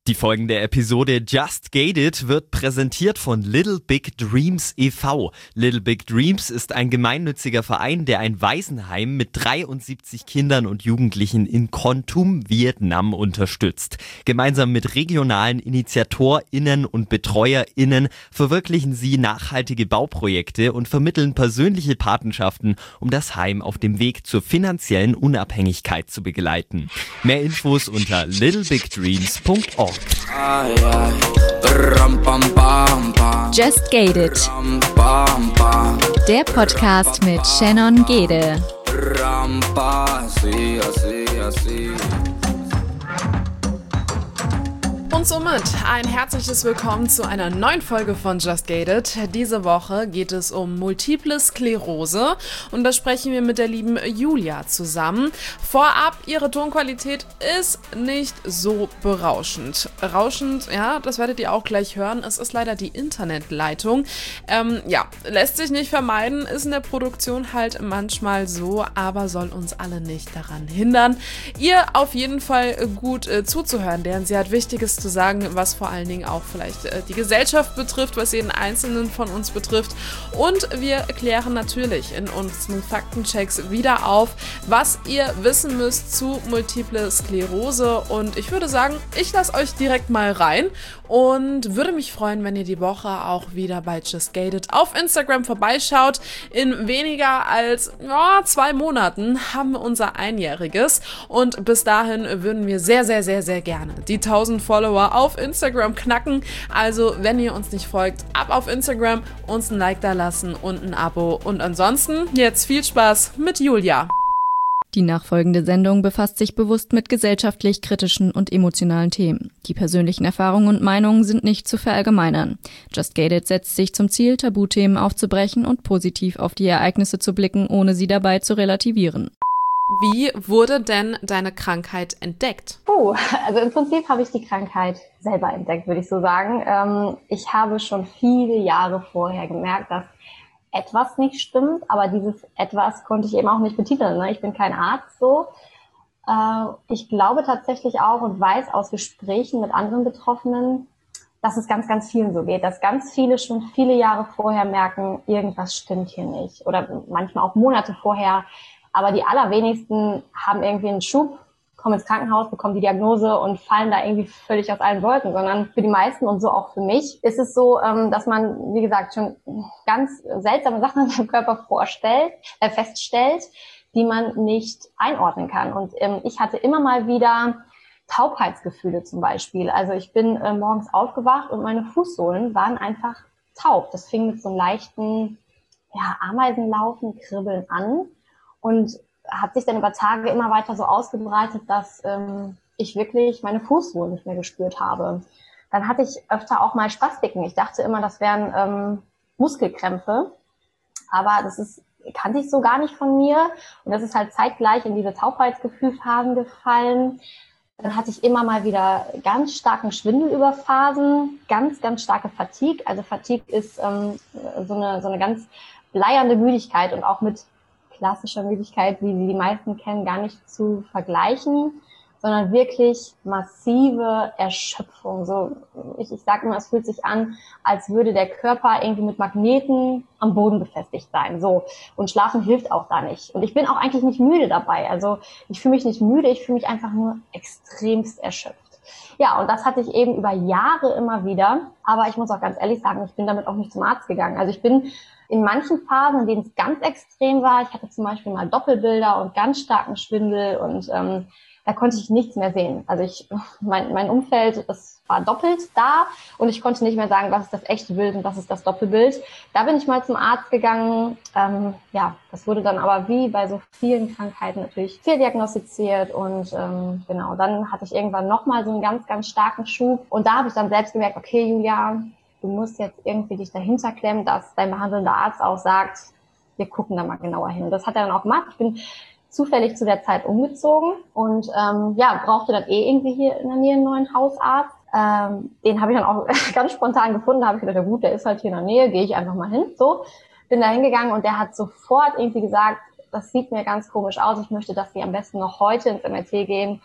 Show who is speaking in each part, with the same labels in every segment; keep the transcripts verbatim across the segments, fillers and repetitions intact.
Speaker 1: Die folgende Episode Just Gated wird präsentiert von Little Big Dreams e V Little Big Dreams ist ein gemeinnütziger Verein, der ein Waisenheim mit dreiundsiebzig Kindern und Jugendlichen in Kon Tum, Vietnam unterstützt. Gemeinsam mit regionalen InitiatorInnen und BetreuerInnen verwirklichen sie nachhaltige Bauprojekte und vermitteln persönliche Patenschaften, um das Heim auf dem Weg zur finanziellen Unabhängigkeit zu begleiten. Mehr Infos unter little big dreams punkt org.
Speaker 2: Just Gated, der Podcast mit Shannon Gede.
Speaker 3: Und somit ein herzliches Willkommen zu einer neuen Folge von Just Gated. Diese Woche geht es um Multiple Sklerose und da sprechen wir mit der lieben Julia zusammen. Vorab, ihre Tonqualität ist nicht so berauschend. Rauschend, ja, das werdet ihr auch gleich hören. Es ist leider die Internetleitung. Ähm, ja, lässt sich nicht vermeiden, ist in der Produktion halt manchmal so, aber soll uns alle nicht daran hindern, ihr auf jeden Fall gut äh, zuzuhören, denn sie hat Wichtiges zu sagen, was vor allen Dingen auch vielleicht äh, die Gesellschaft betrifft, was jeden Einzelnen von uns betrifft. Und wir klären natürlich in unseren Faktenchecks wieder auf, was ihr wissen müsst zu Multiple Sklerose. Und ich würde sagen, ich lasse euch direkt mal rein und würde mich freuen, wenn ihr die Woche auch wieder bei Just Gated auf Instagram vorbeischaut. In weniger als ja, zwei Monaten haben wir unser Einjähriges und bis dahin würden wir sehr, sehr, sehr, sehr gerne die tausend Follower auf Instagram knacken. Also, wenn ihr uns nicht folgt, ab auf Instagram, uns ein Like da lassen und ein Abo. Und ansonsten jetzt viel Spaß mit Julia.
Speaker 2: Die nachfolgende Sendung befasst sich bewusst mit gesellschaftlich kritischen und emotionalen Themen. Die persönlichen Erfahrungen und Meinungen sind nicht zu verallgemeinern. Just Gated setzt sich zum Ziel, Tabuthemen aufzubrechen und positiv auf die Ereignisse zu blicken, ohne sie dabei zu relativieren.
Speaker 3: Wie wurde denn deine Krankheit entdeckt?
Speaker 4: Oh, also im Prinzip habe ich die Krankheit selber entdeckt, würde ich so sagen. Ähm, ich habe schon viele Jahre vorher gemerkt, dass etwas nicht stimmt, aber dieses etwas konnte ich eben auch nicht betiteln. Ne? Ich bin kein Arzt so. Äh, ich glaube tatsächlich auch und weiß aus Gesprächen mit anderen Betroffenen, dass es ganz, ganz vielen so geht, dass ganz viele schon viele Jahre vorher merken, irgendwas stimmt hier nicht. Oder manchmal auch Monate vorher. Aber die allerwenigsten haben irgendwie einen Schub, kommen ins Krankenhaus, bekommen die Diagnose und fallen da irgendwie völlig aus allen Wolken, sondern für die meisten und so auch für mich ist es so, dass man, wie gesagt, schon ganz seltsame Sachen in seinem Körper vorstellt, äh, feststellt, die man nicht einordnen kann. Und ähm, ich hatte immer mal wieder Taubheitsgefühle zum Beispiel. Also ich bin äh, morgens aufgewacht und meine Fußsohlen waren einfach taub. Das fing mit so einem leichten ja, Ameisenlaufen, Kribbeln an. Und hat sich dann über Tage immer weiter so ausgebreitet, dass ähm, ich wirklich meine Fußsohlen nicht mehr gespürt habe. Dann hatte ich öfter auch mal Spastiken. Ich dachte immer, das wären ähm, Muskelkrämpfe, aber das ist kannte ich so gar nicht von mir. Und das ist halt zeitgleich in diese Taubheitsgefühlphasen gefallen. Dann hatte ich immer mal wieder ganz starken Schwindel über Phasen, ganz, ganz starke Fatigue. Also Fatigue ist ähm, so eine so eine ganz bleiernde Müdigkeit und auch mit klassischer Müdigkeit, wie sie die meisten kennen, gar nicht zu vergleichen, sondern wirklich massive Erschöpfung. So, ich, ich sage immer, es fühlt sich an, als würde der Körper irgendwie mit Magneten am Boden befestigt sein. So, und Schlafen hilft auch da nicht. Und ich bin auch eigentlich nicht müde dabei. Also ich fühle mich nicht müde, ich fühle mich einfach nur extremst erschöpft. Ja, und das hatte ich eben über Jahre immer wieder. Aber ich muss auch ganz ehrlich sagen, ich bin damit auch nicht zum Arzt gegangen. Also ich bin in manchen Phasen, in denen es ganz extrem war, ich hatte zum Beispiel mal Doppelbilder und ganz starken Schwindel und ähm, da konnte ich nichts mehr sehen. Also ich, mein, mein Umfeld, es war doppelt da und ich konnte nicht mehr sagen, was ist das echte Bild und was ist das Doppelbild. Da bin ich mal zum Arzt gegangen. Ähm, ja, das wurde dann aber wie bei so vielen Krankheiten natürlich fehldiagnostiziert und ähm, genau, dann hatte ich irgendwann nochmal so einen ganz, ganz starken Schub und da habe ich dann selbst gemerkt, okay, Julia, du musst jetzt irgendwie dich dahinter klemmen, dass dein behandelnder Arzt auch sagt, wir gucken da mal genauer hin. Und das hat er dann auch gemacht. Ich bin zufällig zu der Zeit umgezogen und ähm, ja, brauchte dann eh irgendwie hier in der Nähe einen neuen Hausarzt. Ähm, den habe ich dann auch ganz spontan gefunden. Da habe ich gedacht, ja gut, der ist halt hier in der Nähe, gehe ich einfach mal hin. So, bin da hingegangen und der hat sofort irgendwie gesagt, das sieht mir ganz komisch aus. Ich möchte, dass Sie am besten noch heute ins M R T gehen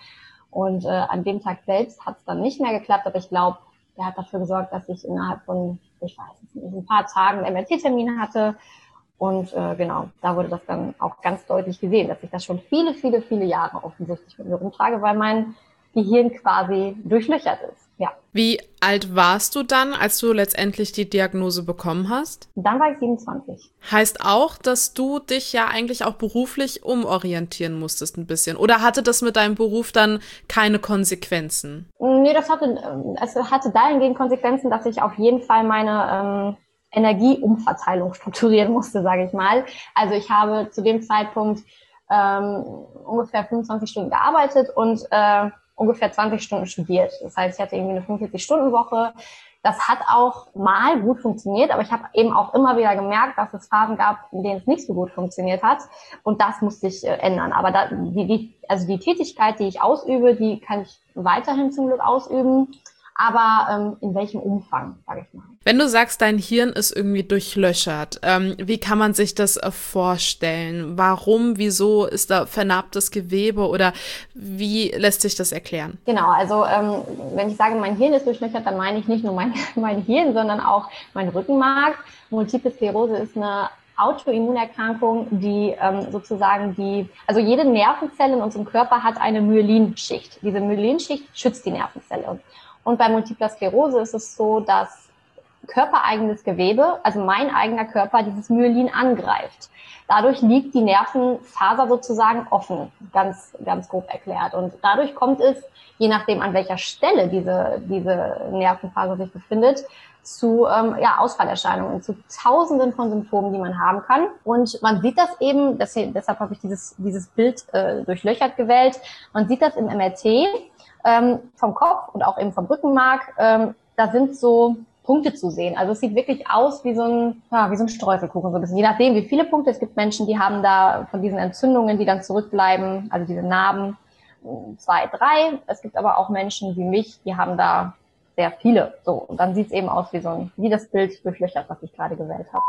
Speaker 4: Und äh, an dem Tag selbst hat es dann nicht mehr geklappt, aber ich glaube, der hat dafür gesorgt, dass ich innerhalb von, ich weiß es nicht, ein paar Tagen einen M R T-Termin hatte. Und äh, genau, da wurde das dann auch ganz deutlich gesehen, dass ich das schon viele, viele, viele Jahre offensichtlich mit mir rumtrage, weil mein Gehirn quasi durchlöchert ist. Ja.
Speaker 3: Wie alt warst du dann, als du letztendlich die Diagnose bekommen hast?
Speaker 4: Dann war ich siebenundzwanzig.
Speaker 3: Heißt auch, dass du dich ja eigentlich auch beruflich umorientieren musstest ein bisschen. Oder hatte das mit deinem Beruf dann keine Konsequenzen?
Speaker 4: Nee, das hatte, es hatte dahingehend Konsequenzen, dass ich auf jeden Fall meine ähm, Energieumverteilung strukturieren musste, sage ich mal. Also ich habe zu dem Zeitpunkt ähm, ungefähr fünfundzwanzig Stunden gearbeitet und äh, ungefähr zwanzig Stunden studiert. Das heißt, ich hatte irgendwie eine fünfundvierzig-Stunden-Woche. Das hat auch mal gut funktioniert, aber ich habe eben auch immer wieder gemerkt, dass es Phasen gab, in denen es nicht so gut funktioniert hat. Und das musste ich äh, ändern. Aber da, die, die, also die Tätigkeit, die ich ausübe, die kann ich weiterhin zum Glück ausüben. Aber ähm, in welchem Umfang, sage ich mal.
Speaker 3: Wenn du sagst, dein Hirn ist irgendwie durchlöchert, ähm, wie kann man sich das äh, vorstellen? Warum, wieso ist da vernarbtes Gewebe oder wie lässt sich das erklären?
Speaker 4: Genau, also ähm, wenn ich sage, mein Hirn ist durchlöchert, dann meine ich nicht nur mein, mein Hirn, sondern auch mein Rückenmark. Multiple Sklerose ist eine Autoimmunerkrankung, die ähm, sozusagen die, also jede Nervenzelle in unserem Körper hat eine Myelinschicht. Diese Myelinschicht schützt die Nervenzelle. Und bei Multipler Sklerose ist es so, dass körpereigenes Gewebe, also mein eigener Körper, dieses Myelin angreift. Dadurch liegt die Nervenfaser sozusagen offen, ganz, ganz grob erklärt. Und dadurch kommt es, je nachdem an welcher Stelle diese, diese Nervenfaser sich befindet, zu ähm, ja, Ausfallerscheinungen, zu Tausenden von Symptomen, die man haben kann. Und man sieht das eben, das, deshalb habe ich dieses, dieses Bild äh, durchlöchert gewählt, man sieht das im M R T, Ähm, vom Kopf und auch eben vom Rückenmark, ähm, da sind so Punkte zu sehen. Also es sieht wirklich aus wie so ein, ja, wie so ein Streuselkuchen, so ein bisschen. Je nachdem, wie viele Punkte. Es gibt Menschen, die haben da von diesen Entzündungen, die dann zurückbleiben, also diese Narben, zwei, drei. Es gibt aber auch Menschen wie mich, die haben da sehr viele. So, und dann sieht es eben aus wie so ein, wie das Bild durchlöchert, was ich gerade gewählt habe.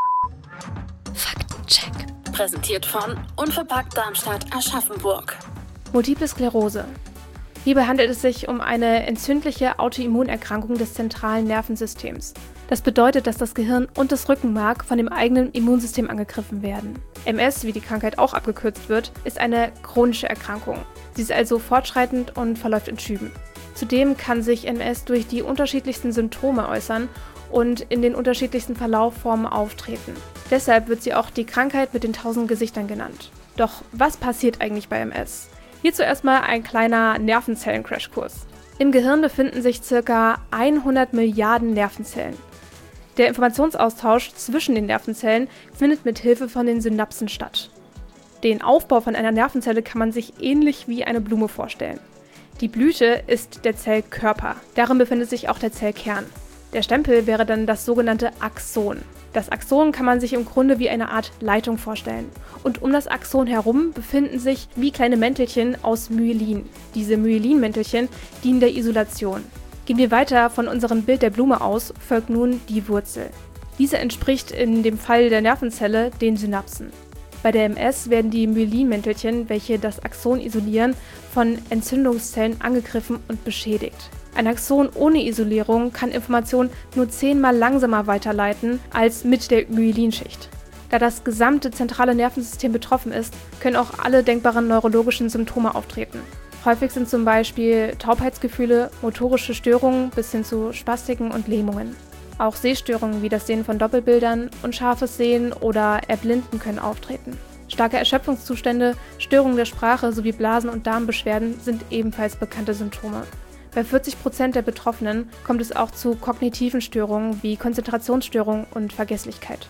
Speaker 5: Faktencheck. Präsentiert von Unverpackt Darmstadt Aschaffenburg.
Speaker 6: Multiple Sklerose. Hierbei handelt es sich um eine entzündliche Autoimmunerkrankung des zentralen Nervensystems. Das bedeutet, dass das Gehirn und das Rückenmark von dem eigenen Immunsystem angegriffen werden. M S, wie die Krankheit auch abgekürzt wird, ist eine chronische Erkrankung. Sie ist also fortschreitend und verläuft in Schüben. Zudem kann sich M S durch die unterschiedlichsten Symptome äußern und in den unterschiedlichsten Verlaufformen auftreten. Deshalb wird sie auch die Krankheit mit den tausend Gesichtern genannt. Doch was passiert eigentlich bei M S? Hierzu erstmal ein kleiner Nervenzellen-Crashkurs. Im Gehirn befinden sich ca. hundert Milliarden Nervenzellen. Der Informationsaustausch zwischen den Nervenzellen findet mit Hilfe von den Synapsen statt. Den Aufbau von einer Nervenzelle kann man sich ähnlich wie eine Blume vorstellen. Die Blüte ist der Zellkörper. Darin befindet sich auch der Zellkern. Der Stempel wäre dann das sogenannte Axon. Das Axon kann man sich im Grunde wie eine Art Leitung vorstellen. Und um das Axon herum befinden sich wie kleine Mäntelchen aus Myelin. Diese Myelin-Mäntelchen dienen der Isolation. Gehen wir weiter von unserem Bild der Blume aus, folgt nun die Wurzel. Diese entspricht in dem Fall der Nervenzelle den Synapsen. Bei der M S werden die Myelin-Mäntelchen, welche das Axon isolieren, von Entzündungszellen angegriffen und beschädigt. Ein Axon ohne Isolierung kann Informationen nur zehnmal langsamer weiterleiten als mit der Myelinschicht. Da das gesamte zentrale Nervensystem betroffen ist, können auch alle denkbaren neurologischen Symptome auftreten. Häufig sind zum Beispiel Taubheitsgefühle, motorische Störungen bis hin zu Spastiken und Lähmungen. Auch Sehstörungen wie das Sehen von Doppelbildern, unscharfes Sehen oder Erblinden können auftreten. Starke Erschöpfungszustände, Störungen der Sprache sowie Blasen- und Darmbeschwerden sind ebenfalls bekannte Symptome. Bei vierzig Prozent der Betroffenen kommt es auch zu kognitiven Störungen wie Konzentrationsstörungen und Vergesslichkeit.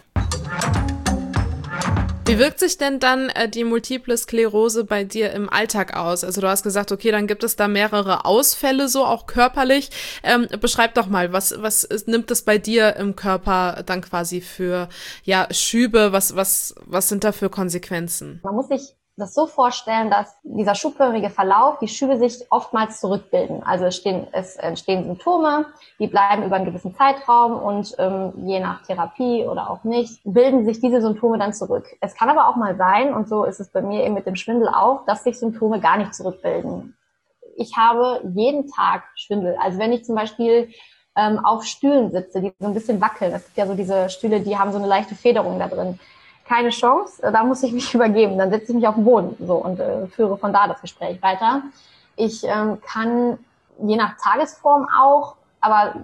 Speaker 3: Wie wirkt sich denn dann äh, die Multiple Sklerose bei dir im Alltag aus? Also du hast gesagt, okay, dann gibt es da mehrere Ausfälle, so auch körperlich. Ähm, beschreib doch mal, was was ist, nimmt es bei dir im Körper dann quasi für ja Schübe? Was was was sind da für Konsequenzen?
Speaker 4: Man muss sich das so vorstellen, dass dieser schubförmige Verlauf, die Schübe sich oftmals zurückbilden. Also es, stehen, es entstehen Symptome, die bleiben über einen gewissen Zeitraum und ähm, je nach Therapie oder auch nicht, bilden sich diese Symptome dann zurück. Es kann aber auch mal sein, und so ist es bei mir eben mit dem Schwindel auch, dass sich Symptome gar nicht zurückbilden. ich habe jeden Tag Schwindel. Also wenn ich zum Beispiel ähm, auf Stühlen sitze, die so ein bisschen wackeln, es gibt ja so diese Stühle, die haben so eine leichte Federung da drin. Keine Chance, da muss ich mich übergeben. Dann setze ich mich auf den Boden so und äh, führe von da das Gespräch weiter. Ich ähm, kann je nach Tagesform auch, aber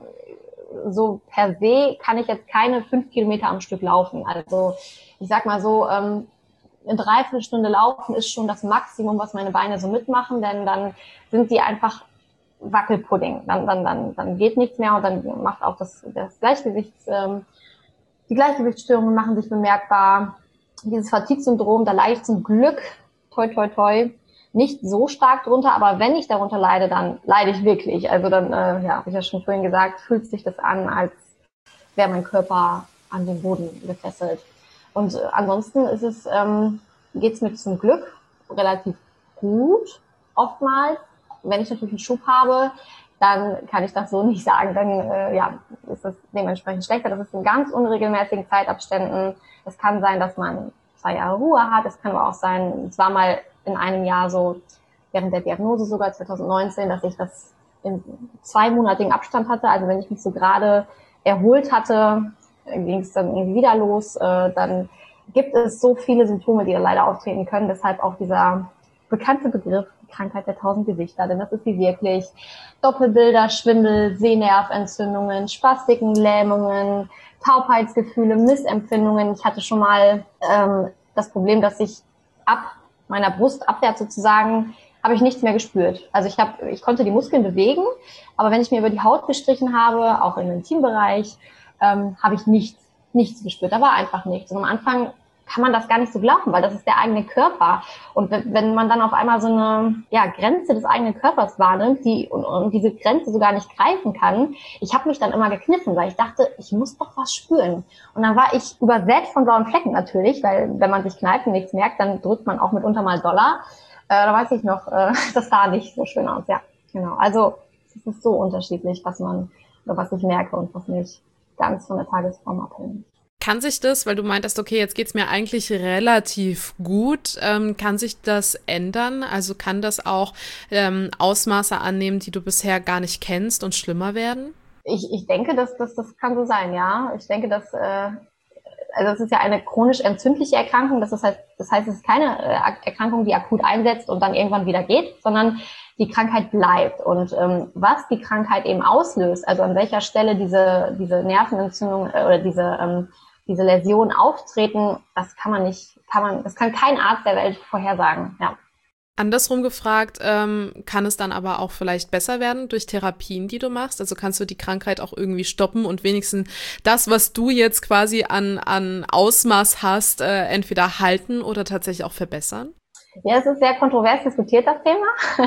Speaker 4: so per se kann ich jetzt keine fünf Kilometer am Stück laufen. Also ich sag mal so, ähm, eine Dreiviertelstunde laufen ist schon das Maximum, was meine Beine so mitmachen, denn dann sind die einfach Wackelpudding. Dann, dann, dann, dann geht nichts mehr und dann macht auch das, das Gleichgewichts, ähm, die Gleichgewichtsstörungen machen sich bemerkbar. Dieses Fatigue-Syndrom, da leide ich zum Glück, toi, toi, toi, nicht so stark drunter, aber wenn ich darunter leide, dann leide ich wirklich. Also dann, äh, ja, habe ich ja schon vorhin gesagt, fühlt sich das an, als wäre mein Körper an den Boden gefesselt. Und äh, ansonsten ist es, ähm, geht's mir zum Glück relativ gut, oftmals. Wenn ich natürlich einen Schub habe, dann kann ich das so nicht sagen. Dann äh, ja, ist es dementsprechend schlechter. Das ist in ganz unregelmäßigen Zeitabständen. Es kann sein, dass man zwei Jahre Ruhe hat. Es kann aber auch sein, es war mal in einem Jahr so, während der Diagnose sogar zwanzig neunzehn, dass ich das in zweimonatigen Abstand hatte. Also wenn ich mich so gerade erholt hatte, ging es dann irgendwie wieder los. Äh, dann gibt es so viele Symptome, die da leider auftreten können. Deshalb auch dieser bekannte Begriff Krankheit der tausend Gesichter, denn das ist sie wirklich. Doppelbilder, Schwindel, Sehnerventzündungen, Spastiken, Lähmungen, Taubheitsgefühle, Missempfindungen. Ich hatte schon mal ähm, das Problem, dass ich ab meiner Brust abwärts sozusagen habe ich nichts mehr gespürt. Also ich habe, ich konnte die Muskeln bewegen, aber wenn ich mir über die Haut gestrichen habe, auch im Intimbereich, ähm, habe ich nichts, nichts gespürt. Da war einfach nichts. Und am Anfang kann man das gar nicht so glauben, weil das ist der eigene Körper. Und wenn man dann auf einmal so eine ja, Grenze des eigenen Körpers wahrnimmt, die und, und diese Grenze sogar nicht greifen kann, ich habe mich dann immer gekniffen, weil ich dachte, ich muss doch was spüren. Und dann war ich übersät von blauen Flecken natürlich, weil wenn man sich kneift und nichts merkt, dann drückt man auch mitunter mal Dollar. Äh, da weiß ich noch, äh, das sah nicht so schön aus. Ja, genau. Also es ist so unterschiedlich, was man oder was ich merke und was nicht ganz von der Tagesform abhängt.
Speaker 3: Kann sich das, weil du meintest, okay, jetzt geht's mir eigentlich relativ gut, ähm, kann sich das ändern? Also kann das auch ähm, Ausmaße annehmen, die du bisher gar nicht kennst und schlimmer werden?
Speaker 4: Ich, ich denke, dass das, das kann so sein, ja. Ich denke, dass äh, also es ist ja eine chronisch entzündliche Erkrankung. Das ist halt, das heißt, es ist keine äh, Erkrankung, die akut einsetzt und dann irgendwann wieder geht, sondern die Krankheit bleibt. Und ähm, was die Krankheit eben auslöst, also an welcher Stelle diese diese Nervenentzündung äh, oder diese ähm, diese Läsionen auftreten, das kann man nicht, kann man, das kann kein Arzt der Welt vorhersagen, ja.
Speaker 3: Andersrum gefragt, ähm, kann es dann aber auch vielleicht besser werden durch Therapien, die du machst? Also kannst du die Krankheit auch irgendwie stoppen und wenigstens das, was du jetzt quasi an, an Ausmaß hast, äh, entweder halten oder tatsächlich auch verbessern?
Speaker 4: Ja, es ist sehr kontrovers diskutiert, das Thema.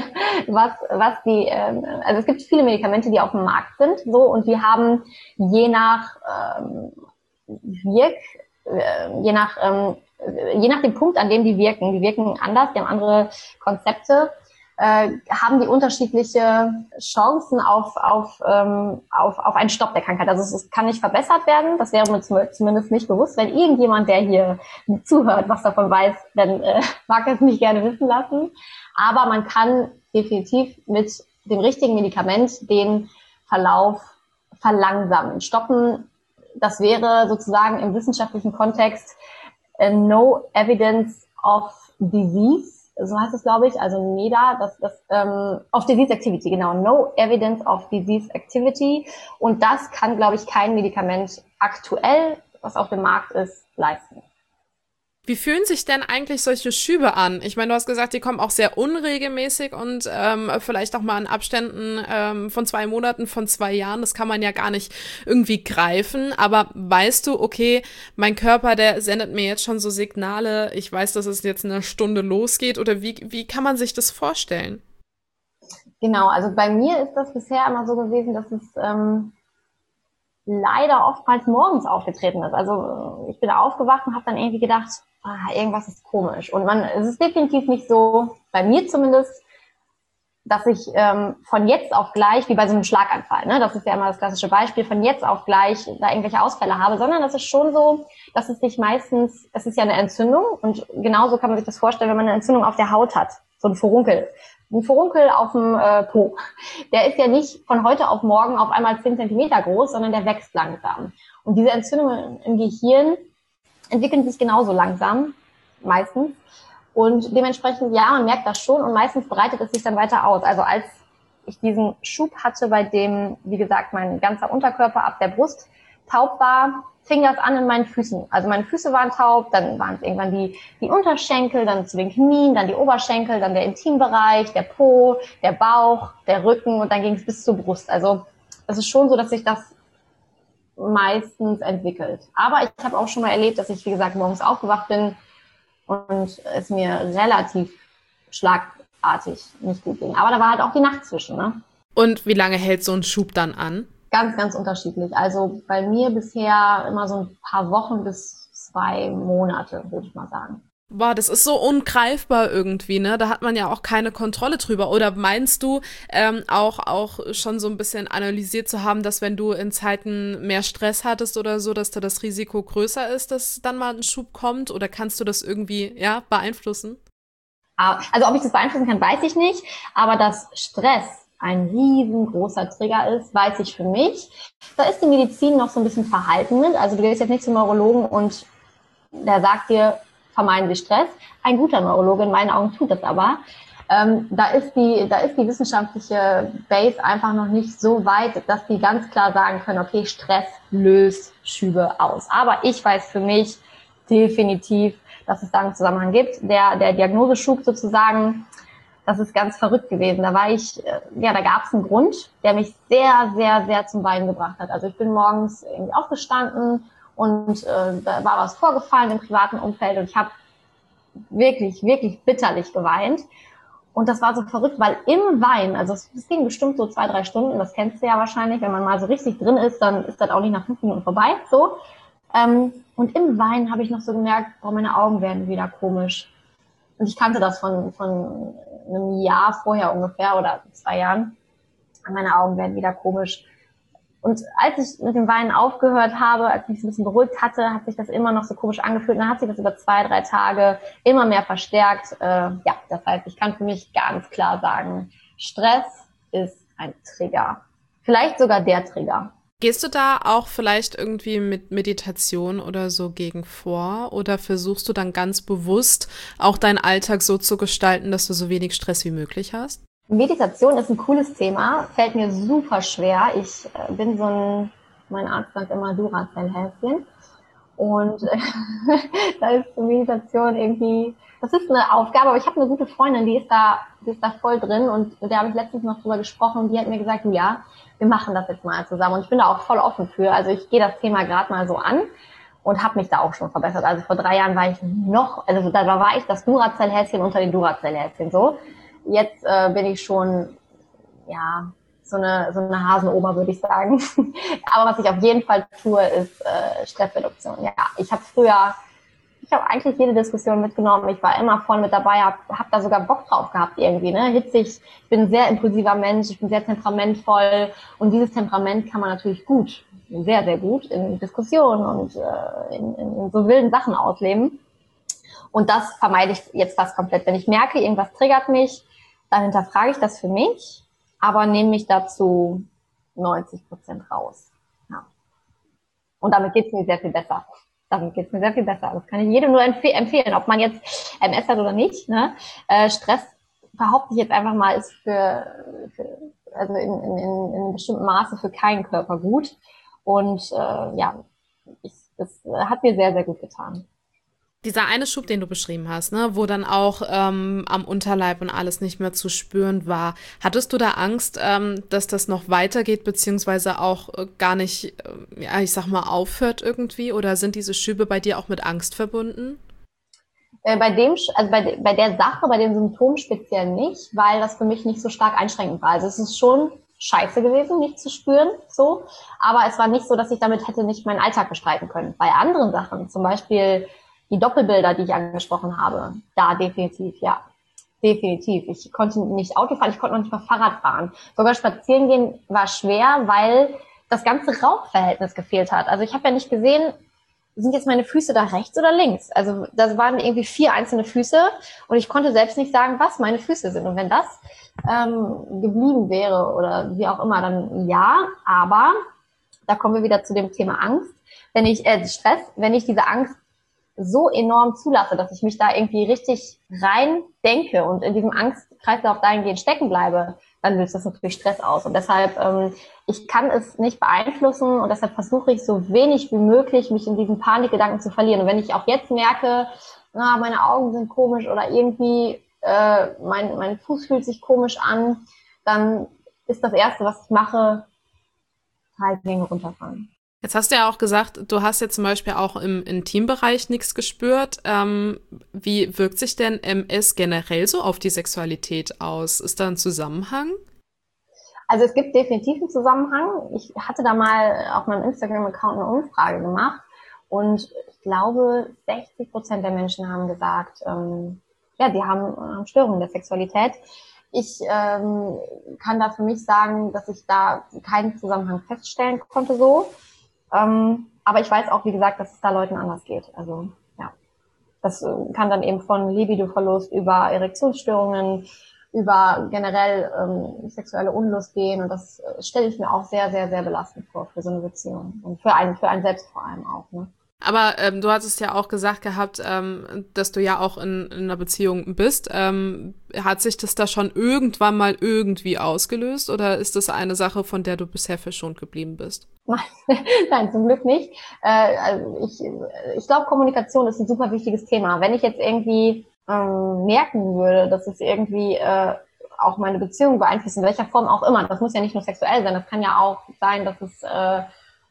Speaker 4: Was, was die, ähm, also es gibt viele Medikamente, die auf dem Markt sind, so, und die haben je nach, ähm, Wirk, äh, je nach, ähm, je nach dem Punkt, an dem die wirken, die wirken anders, die haben andere Konzepte, äh, haben die unterschiedliche Chancen auf, auf, ähm, auf, auf einen Stopp der Krankheit. Also es, es kann nicht verbessert werden, das wäre mir zumindest nicht bewusst. Wenn irgendjemand, der hier zuhört, was davon weiß, dann äh, mag es mich gerne wissen lassen. Aber man kann definitiv mit dem richtigen Medikament den Verlauf verlangsamen, stoppen. Das wäre sozusagen im wissenschaftlichen Kontext uh, No Evidence of Disease, so heißt es, glaube ich, also N E D A, das, das ähm, of Disease Activity, genau, No Evidence of Disease Activity. Und das kann, glaube ich, kein Medikament aktuell, was auf dem Markt ist, leisten.
Speaker 3: Wie fühlen sich denn eigentlich solche Schübe an? Ich meine, du hast gesagt, die kommen auch sehr unregelmäßig und ähm, vielleicht auch mal in Abständen ähm, von zwei Monaten, von zwei Jahren. Das kann man ja gar nicht irgendwie greifen. Aber weißt du, okay, mein Körper, der sendet mir jetzt schon so Signale. Ich weiß, dass es jetzt eine Stunde losgeht. Oder wie, wie kann man sich das vorstellen?
Speaker 4: Genau, also bei mir ist das bisher immer so gewesen, dass es ähm, leider oftmals morgens aufgetreten ist. Also ich bin aufgewacht und habe dann irgendwie gedacht, ah, irgendwas ist komisch. Und man, es ist definitiv nicht so, bei mir zumindest, dass ich ähm, von jetzt auf gleich, wie bei so einem Schlaganfall, ne, das ist ja immer das klassische Beispiel, von jetzt auf gleich da irgendwelche Ausfälle habe, sondern das ist schon so, dass es sich meistens, es ist ja eine Entzündung und genauso kann man sich das vorstellen, wenn man eine Entzündung auf der Haut hat, so ein Furunkel. ein Furunkel auf dem äh, Po. Der ist ja nicht von heute auf morgen auf einmal zehn Zentimeter groß, sondern der wächst langsam. Und diese Entzündungen im Gehirn entwickeln sich genauso langsam, meistens. Und dementsprechend, ja, man merkt das schon und meistens breitet es sich dann weiter aus. Also als ich diesen Schub hatte, bei dem, wie gesagt, mein ganzer Unterkörper ab der Brust taub war, fing das an in meinen Füßen. Also meine Füße waren taub, dann waren es irgendwann die, die Unterschenkel, dann zu den Knien, dann die Oberschenkel, dann der Intimbereich, der Po, der Bauch, der Rücken und dann ging es bis zur Brust. Also es ist schon so, dass sich das meistens entwickelt. Aber ich habe auch schon mal erlebt, dass ich, wie gesagt, morgens aufgewacht bin und es mir relativ schlagartig nicht gut ging. Aber da war halt auch die Nacht zwischen, ne?
Speaker 3: Und wie lange hält so ein Schub dann an?
Speaker 4: Ganz, ganz unterschiedlich. Also bei mir bisher immer so ein paar Wochen bis zwei Monate, würde ich mal sagen.
Speaker 3: Boah, das ist so ungreifbar irgendwie, ne? Da hat man ja auch keine Kontrolle drüber. Oder meinst du ähm, auch, auch schon so ein bisschen analysiert zu haben, dass wenn du in Zeiten mehr Stress hattest oder so, dass da das Risiko größer ist, dass dann mal ein Schub kommt? Oder kannst du das irgendwie, ja, beeinflussen?
Speaker 4: Also ob ich das beeinflussen kann, weiß ich nicht. Aber dass Stress ein riesengroßer Trigger ist, weiß ich für mich. Da ist die Medizin noch so ein bisschen verhalten mit. Also du gehst jetzt nicht zum Neurologen und der sagt dir, vermeiden Sie Stress. Ein guter Neurologe in meinen Augen tut das aber. Ähm, da ist die, da ist die wissenschaftliche Base einfach noch nicht so weit, dass die ganz klar sagen können, okay, Stress löst Schübe aus. Aber ich weiß für mich definitiv, dass es da einen Zusammenhang gibt. Der, der Diagnoseschub sozusagen, das ist ganz verrückt gewesen. Da war ich, ja, da gab es einen Grund, der mich sehr, sehr, sehr zum Weinen gebracht hat. Also ich bin morgens irgendwie aufgestanden und äh, da war was vorgefallen im privaten Umfeld und ich habe wirklich, wirklich bitterlich geweint. Und das war so verrückt, weil im Weinen, also es, es ging bestimmt so zwei, drei Stunden, das kennst du ja wahrscheinlich, wenn man mal so richtig drin ist, dann ist das auch nicht nach fünf Minuten vorbei, so. Ähm, und im Weinen habe ich noch so gemerkt, oh, meine Augen werden wieder komisch. Und ich kannte das von, von einem Jahr vorher ungefähr oder zwei Jahren. Meine Augen werden wieder komisch. Und als ich mit dem Weinen aufgehört habe, als ich mich ein bisschen beruhigt hatte, hat sich das immer noch so komisch angefühlt. Und dann hat sich das über zwei, drei Tage immer mehr verstärkt. Äh, ja, das heißt, ich kann für mich ganz klar sagen, Stress ist ein Trigger. Vielleicht sogar der Trigger.
Speaker 3: Gehst du da auch vielleicht irgendwie mit Meditation oder so gegen vor? Oder versuchst du dann ganz bewusst auch deinen Alltag so zu gestalten, dass du so wenig Stress wie möglich hast?
Speaker 4: Meditation ist ein cooles Thema, fällt mir super schwer. Ich äh, bin so ein, mein Arzt sagt immer Duracell-Häschen. Und äh, da ist Meditation irgendwie, das ist eine Aufgabe, aber ich habe eine gute Freundin, die ist da, die ist da voll drin und mit der habe ich letztens noch drüber gesprochen und die hat mir gesagt, ja, wir machen das jetzt mal zusammen und ich bin da auch voll offen für. Also ich gehe das Thema gerade mal so an und habe mich da auch schon verbessert. Also vor drei Jahren war ich noch, also da war ich das Duracell-Häschen unter den Duracell-Häschen so. Jetzt äh, bin ich schon, ja, so eine, so eine Hasenoma, würde ich sagen. Aber was ich auf jeden Fall tue, ist äh, Stressreduktion. Ja, ich habe früher, ich habe eigentlich jede Diskussion mitgenommen. Ich war immer voll mit dabei, habe hab da sogar Bock drauf gehabt irgendwie, ne? Hitzig, ich bin ein sehr impulsiver Mensch, ich bin sehr temperamentvoll und dieses Temperament kann man natürlich gut, sehr, sehr gut in Diskussionen und äh, in, in, in so wilden Sachen ausleben. Und das vermeide ich jetzt fast komplett. Wenn ich merke, irgendwas triggert mich, dann hinterfrage ich das für mich, aber nehme mich dazu neunzig Prozent raus. Ja. Und damit geht's mir sehr viel besser. Damit geht's mir sehr viel besser. Das kann ich jedem nur empf- empfehlen, ob man jetzt M S hat oder nicht. Ne? Äh, Stress, behaupte ich jetzt einfach mal, ist für, für also in, in, in einem bestimmten Maße für keinen Körper gut. Und äh, ja, ich, das hat mir sehr, sehr gut getan.
Speaker 3: Dieser eine Schub, den du beschrieben hast, ne, wo dann auch ähm, am Unterleib und alles nicht mehr zu spüren war. Hattest du da Angst, ähm, dass das noch weitergeht, beziehungsweise auch äh, gar nicht, äh, ja, ich sag mal, aufhört irgendwie? Oder sind diese Schübe bei dir auch mit Angst verbunden?
Speaker 4: Äh, bei dem, also bei, bei der Sache, bei dem Symptom speziell nicht, weil das für mich nicht so stark einschränkend war. Also es ist schon scheiße gewesen, nicht zu spüren, so. Aber es war nicht so, dass ich damit hätte nicht meinen Alltag bestreiten können. Bei anderen Sachen, zum Beispiel die Doppelbilder, die ich angesprochen habe, da definitiv, ja, definitiv. Ich konnte nicht Auto fahren, ich konnte noch nicht mal Fahrrad fahren. Sogar spazieren gehen war schwer, weil das ganze Rauchverhältnis gefehlt hat. Also ich habe ja nicht gesehen, sind jetzt meine Füße da rechts oder links? Also das waren irgendwie vier einzelne Füße und ich konnte selbst nicht sagen, was meine Füße sind. Und wenn das ähm, geblieben wäre oder wie auch immer, dann ja. Aber da kommen wir wieder zu dem Thema Angst. Wenn ich äh, Stress, wenn ich diese Angst so enorm zulasse, dass ich mich da irgendwie richtig rein denke und in diesem Angstkreislauf dahingehend stecken bleibe, dann löst das natürlich Stress aus. Und deshalb, ähm, ich kann es nicht beeinflussen und deshalb versuche ich so wenig wie möglich, mich in diesen Panikgedanken zu verlieren. Und wenn ich auch jetzt merke, na, meine Augen sind komisch oder irgendwie äh, mein, mein Fuß fühlt sich komisch an, dann ist das Erste, was ich mache, drei Dinge runterfahren.
Speaker 3: Jetzt hast du ja auch gesagt, du hast jetzt zum Beispiel auch im Intimbereich nichts gespürt. Ähm, wie wirkt sich denn M S generell so auf die Sexualität aus? Ist da ein Zusammenhang?
Speaker 4: Also es gibt definitiv einen Zusammenhang. Ich hatte da mal auf meinem Instagram-Account eine Umfrage gemacht und ich glaube, sechzig Prozent der Menschen haben gesagt, ähm, ja, die haben, haben Störungen der Sexualität. Ich ähm, kann da für mich sagen, dass ich da keinen Zusammenhang feststellen konnte so. Ähm, aber ich weiß auch, wie gesagt, dass es da Leuten anders geht. Also ja, das äh, kann dann eben von Libidoverlust über Erektionsstörungen, über generell ähm, sexuelle Unlust gehen. Und das äh, stelle ich mir auch sehr, sehr, sehr belastend vor für so eine Beziehung. Und für einen, für einen selbst vor allem auch, ne?
Speaker 3: Aber ähm, du hattest ja auch gesagt gehabt, ähm, dass du ja auch in, in einer Beziehung bist. Ähm, hat sich das da schon irgendwann mal irgendwie ausgelöst oder ist das eine Sache, von der du bisher verschont geblieben bist?
Speaker 4: Nein, zum Glück nicht. Äh, also ich ich glaube, Kommunikation ist ein super wichtiges Thema. Wenn ich jetzt irgendwie ähm, merken würde, dass es irgendwie äh, auch meine Beziehung beeinflusst, in welcher Form auch immer, das muss ja nicht nur sexuell sein, das kann ja auch sein, dass es äh,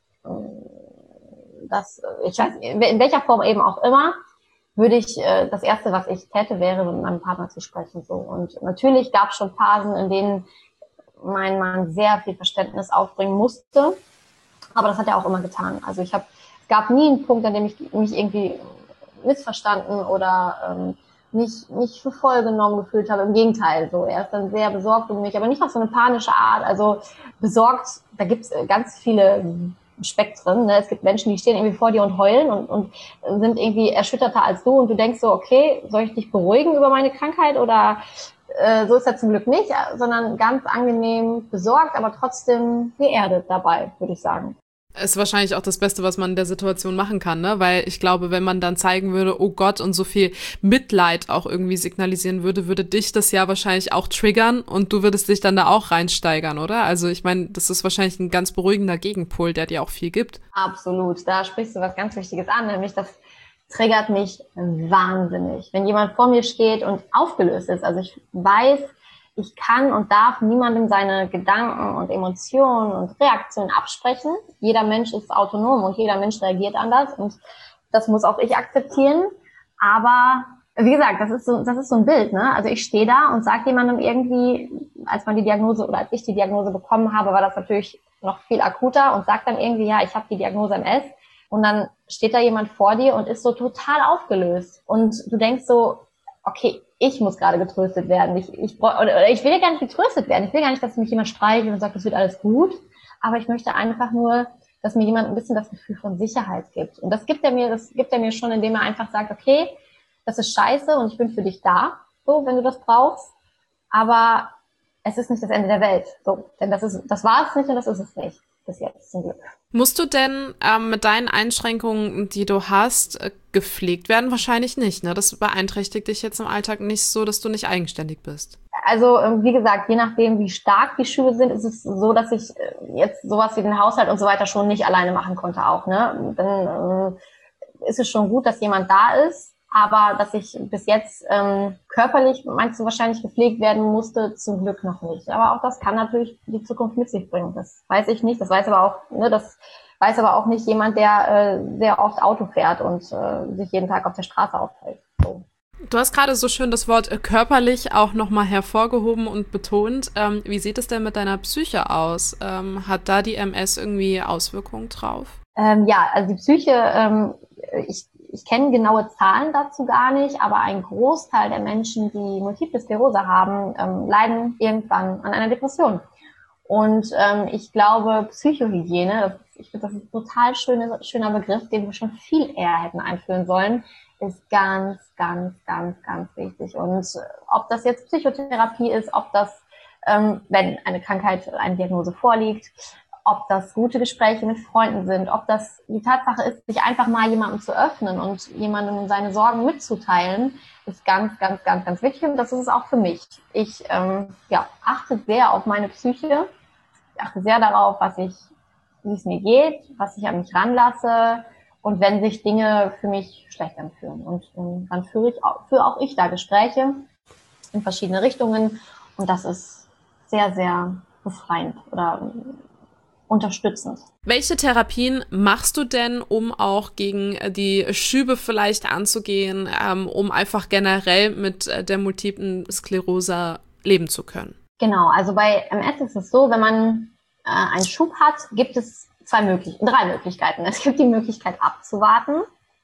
Speaker 4: dass ich weiß, in welcher Form eben auch immer, würde ich, äh, das Erste, was ich täte, wäre, mit meinem Partner zu sprechen. So. Und natürlich gab es schon Phasen, in denen mein Mann sehr viel Verständnis aufbringen musste, aber das hat er auch immer getan. Also ich habe, es gab nie einen Punkt, an dem ich mich irgendwie missverstanden oder ähm, nicht, nicht für voll genommen gefühlt habe. Im Gegenteil, so. Er ist dann sehr besorgt um mich, aber nicht auf so eine panische Art. Also besorgt, da gibt's ganz viele Spektren. Ne? Es gibt Menschen, die stehen irgendwie vor dir und heulen und, und sind irgendwie erschütterter als du und du denkst so, okay, soll ich dich beruhigen über meine Krankheit oder äh, so ist er zum Glück nicht, sondern ganz angenehm besorgt, aber trotzdem geerdet dabei, würde ich sagen.
Speaker 3: Ist wahrscheinlich auch das Beste, was man in der Situation machen kann, ne? Weil ich glaube, wenn man dann zeigen würde, oh Gott, und so viel Mitleid auch irgendwie signalisieren würde, würde dich das ja wahrscheinlich auch triggern und du würdest dich dann da auch reinsteigern, oder? Also ich meine, das ist wahrscheinlich ein ganz beruhigender Gegenpol, der dir auch viel gibt.
Speaker 4: Absolut, da sprichst du was ganz Wichtiges an, nämlich das triggert mich wahnsinnig. Wenn jemand vor mir steht und aufgelöst ist, also ich weiß, ich kann und darf niemandem seine Gedanken und Emotionen und Reaktionen absprechen. Jeder Mensch ist autonom und jeder Mensch reagiert anders und das muss auch ich akzeptieren. Aber wie gesagt, das ist so, das ist so ein Bild, ne? Also ich stehe da und sage jemandem irgendwie, als man die Diagnose oder als ich die Diagnose bekommen habe, war das natürlich noch viel akuter und sagt dann irgendwie, ja, ich habe die Diagnose M S. Und dann steht da jemand vor dir und ist so total aufgelöst. Und du denkst so, okay, ich muss gerade getröstet werden. Ich, ich, oder ich will ja gar nicht getröstet werden. Ich will gar nicht, dass mich jemand streichelt und sagt, es wird alles gut. Aber ich möchte einfach nur, dass mir jemand ein bisschen das Gefühl von Sicherheit gibt. Und das gibt er mir, das gibt er mir schon, indem er einfach sagt, okay, das ist scheiße und ich bin für dich da, so, wenn du das brauchst. Aber es ist nicht das Ende der Welt. So, denn das ist, das war es nicht und das ist es nicht. Bis jetzt, zum Glück.
Speaker 3: Musst du denn ähm, mit deinen Einschränkungen, die du hast, äh, gepflegt werden? Wahrscheinlich nicht, ne? Das beeinträchtigt dich jetzt im Alltag nicht so, dass du nicht eigenständig bist.
Speaker 4: Also, wie gesagt, je nachdem, wie stark die Schübe sind, ist es so, dass ich jetzt sowas wie den Haushalt und so weiter schon nicht alleine machen konnte auch, ne? Dann äh, ist es schon gut, dass jemand da ist. Aber dass ich bis jetzt ähm, körperlich, meinst du, wahrscheinlich gepflegt werden musste, zum Glück noch nicht. Aber auch das kann natürlich die Zukunft mit sich bringen. Das weiß ich nicht. Das weiß aber auch, ne, das weiß aber auch nicht jemand, der äh, sehr oft Auto fährt und äh, sich jeden Tag auf der Straße aufhält. So.
Speaker 3: Du hast gerade so schön das Wort äh, körperlich auch nochmal hervorgehoben und betont. Ähm, wie sieht es denn mit deiner Psyche aus? Ähm, hat da die M S irgendwie Auswirkungen drauf?
Speaker 4: Ähm, ja, also die Psyche, ähm, ich Ich kenne genaue Zahlen dazu gar nicht, aber ein Großteil der Menschen, die Multiple Sklerose haben, ähm, leiden irgendwann an einer Depression. Und ähm, ich glaube, Psychohygiene, das ist, ich finde, das ist ein total schöner, schöner Begriff, den wir schon viel eher hätten einführen sollen, ist ganz, ganz, ganz, ganz wichtig. Und ob das jetzt Psychotherapie ist, ob das, ähm, wenn eine Krankheit, eine Diagnose vorliegt, ob das gute Gespräche mit Freunden sind, ob das die Tatsache ist, sich einfach mal jemandem zu öffnen und jemandem seine Sorgen mitzuteilen, ist ganz, ganz, ganz, ganz wichtig. Und das ist es auch für mich. Ich ähm, ja, achte sehr auf meine Psyche. Ich achte sehr darauf, was ich, wie es mir geht, was ich an mich ranlasse und wenn sich Dinge für mich schlecht anfühlen. Und ähm, dann führe ich auch, führe auch ich da Gespräche in verschiedene Richtungen und das ist sehr, sehr befreiend oder unterstützend.
Speaker 3: Welche Therapien machst du denn, um auch gegen die Schübe vielleicht anzugehen, ähm, um einfach generell mit der multiplen Sklerose leben zu können?
Speaker 4: Genau, also bei M S ist es so, wenn man äh, einen Schub hat, gibt es zwei möglich- drei Möglichkeiten. Es gibt die Möglichkeit abzuwarten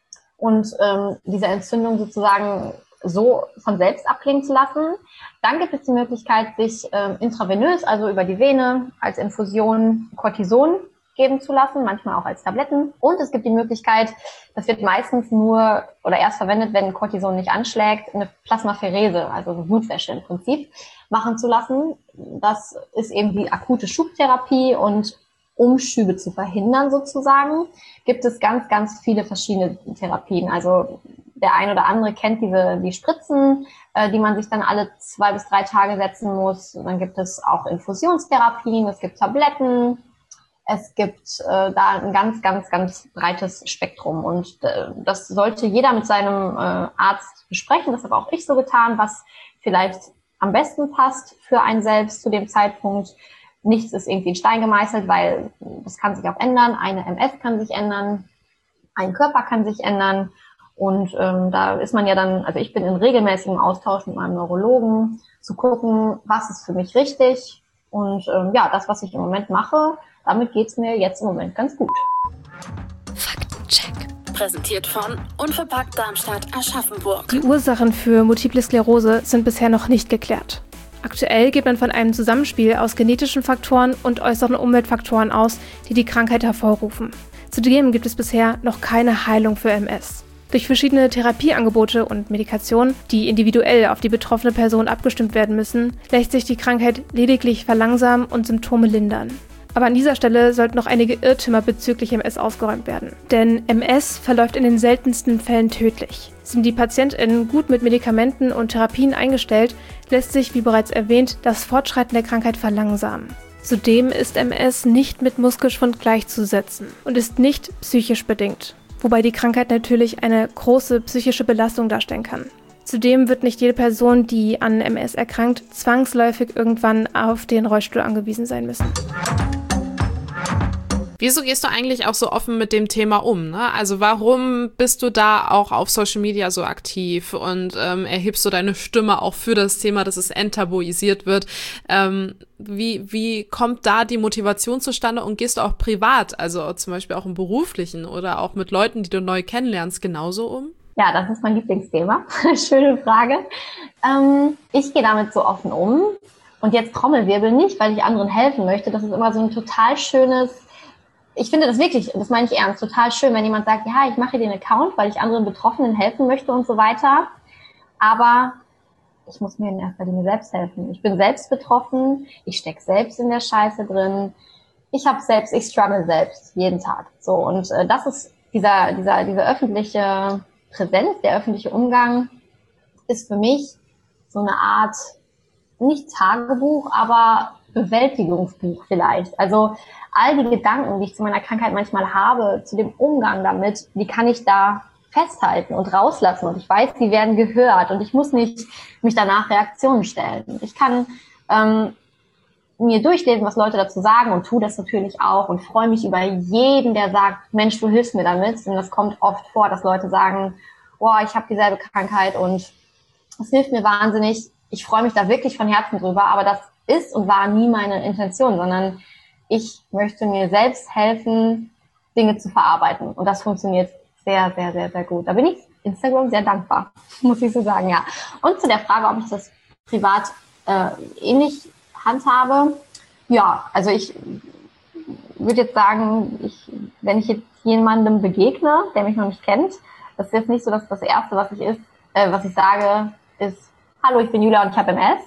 Speaker 4: und ähm, diese Entzündung sozusagen so von selbst abklingen zu lassen. Dann gibt es die Möglichkeit, sich äh, intravenös, also über die Vene, als Infusion Cortison geben zu lassen, manchmal auch als Tabletten. Und es gibt die Möglichkeit, das wird meistens nur oder erst verwendet, wenn Cortison nicht anschlägt, eine Plasmapherese, also eine Blutwäsche im Prinzip, machen zu lassen. Das ist eben die akute Schubtherapie und um Schübe zu verhindern sozusagen, gibt es ganz, ganz viele verschiedene Therapien. Also der ein oder andere kennt diese die Spritzen, äh, die man sich dann alle zwei bis drei Tage setzen muss. Und dann gibt es auch Infusionstherapien, es gibt Tabletten, es gibt äh, da ein ganz, ganz, ganz breites Spektrum. Und äh, das sollte jeder mit seinem äh, Arzt besprechen. Das habe auch ich so getan, was vielleicht am besten passt für einen selbst zu dem Zeitpunkt. Nichts ist irgendwie in Stein gemeißelt, weil das kann sich auch ändern. Eine M S kann sich ändern, ein Körper kann sich ändern. Und ähm, da ist man ja dann, also ich bin in regelmäßigem Austausch mit meinem Neurologen, zu gucken, was ist für mich richtig. Und ähm, ja, das, was ich im Moment mache, damit geht's mir jetzt im Moment ganz gut.
Speaker 5: Faktencheck. Präsentiert von Unverpackt Darmstadt Aschaffenburg.
Speaker 6: Die Ursachen für Multiple Sklerose sind bisher noch nicht geklärt. Aktuell geht man von einem Zusammenspiel aus genetischen Faktoren und äußeren Umweltfaktoren aus, die die Krankheit hervorrufen. Zudem gibt es bisher noch keine Heilung für M S. Durch verschiedene Therapieangebote und Medikationen, die individuell auf die betroffene Person abgestimmt werden müssen, lässt sich die Krankheit lediglich verlangsamen und Symptome lindern. Aber an dieser Stelle sollten noch einige Irrtümer bezüglich M S ausgeräumt werden. Denn M S verläuft in den seltensten Fällen tödlich. Sind die PatientInnen gut mit Medikamenten und Therapien eingestellt, lässt sich, wie bereits erwähnt, das Fortschreiten der Krankheit verlangsamen. Zudem ist M S nicht mit Muskelschwund gleichzusetzen und ist nicht psychisch bedingt, wobei die Krankheit natürlich eine große psychische Belastung darstellen kann. Zudem wird nicht jede Person, die an M S erkrankt, zwangsläufig irgendwann auf den Rollstuhl angewiesen sein müssen.
Speaker 3: Wieso gehst du eigentlich auch so offen mit dem Thema um? Ne? Also warum bist du da auch auf Social Media so aktiv und ähm, erhebst du deine Stimme auch für das Thema, dass es enttabuisiert wird? Ähm, wie, wie kommt da die Motivation zustande und gehst du auch privat, also zum Beispiel auch im Beruflichen oder auch mit Leuten, die du neu kennenlernst, genauso um?
Speaker 4: Ja, das ist mein Lieblingsthema. Schöne Frage. Ähm, ich gehe damit so offen um und jetzt Trommelwirbel nicht, weil ich anderen helfen möchte. Das ist immer so ein total schönes, ich finde das wirklich, das meine ich ernst, total schön, wenn jemand sagt, ja, ich mache den Account, weil ich anderen Betroffenen helfen möchte und so weiter. Aber ich muss mir in erster Linie selbst helfen. Ich bin selbst betroffen, ich stecke selbst in der Scheiße drin. Ich habe selbst, ich struggle selbst jeden Tag. So, und äh, das ist dieser, dieser, diese öffentliche Präsenz, der öffentliche Umgang ist für mich so eine Art, nicht Tagebuch, aber Bewältigungsbuch vielleicht. Also all die Gedanken, die ich zu meiner Krankheit manchmal habe, zu dem Umgang damit, die kann ich da festhalten und rauslassen. Und ich weiß, die werden gehört und ich muss nicht mich danach Reaktionen stellen. Ich kann ähm, mir durchlesen, was Leute dazu sagen und tue das natürlich auch und freue mich über jeden, der sagt, Mensch, du hilfst mir damit. Und das kommt oft vor, dass Leute sagen, boah, ich habe dieselbe Krankheit und es hilft mir wahnsinnig. Ich freue mich da wirklich von Herzen drüber, aber das ist und war nie meine Intention, sondern ich möchte mir selbst helfen, Dinge zu verarbeiten. Und das funktioniert sehr, sehr, sehr, sehr gut. Da bin ich Instagram sehr dankbar, muss ich so sagen, ja. Und zu der Frage, ob ich das privat äh, ähnlich handhabe. Ja, also ich würde jetzt sagen, ich, wenn ich jetzt jemandem begegne, der mich noch nicht kennt, das ist jetzt nicht so, dass das Erste, was ich ist, äh, was ich sage, ist, hallo, ich bin Julia und ich habe M S.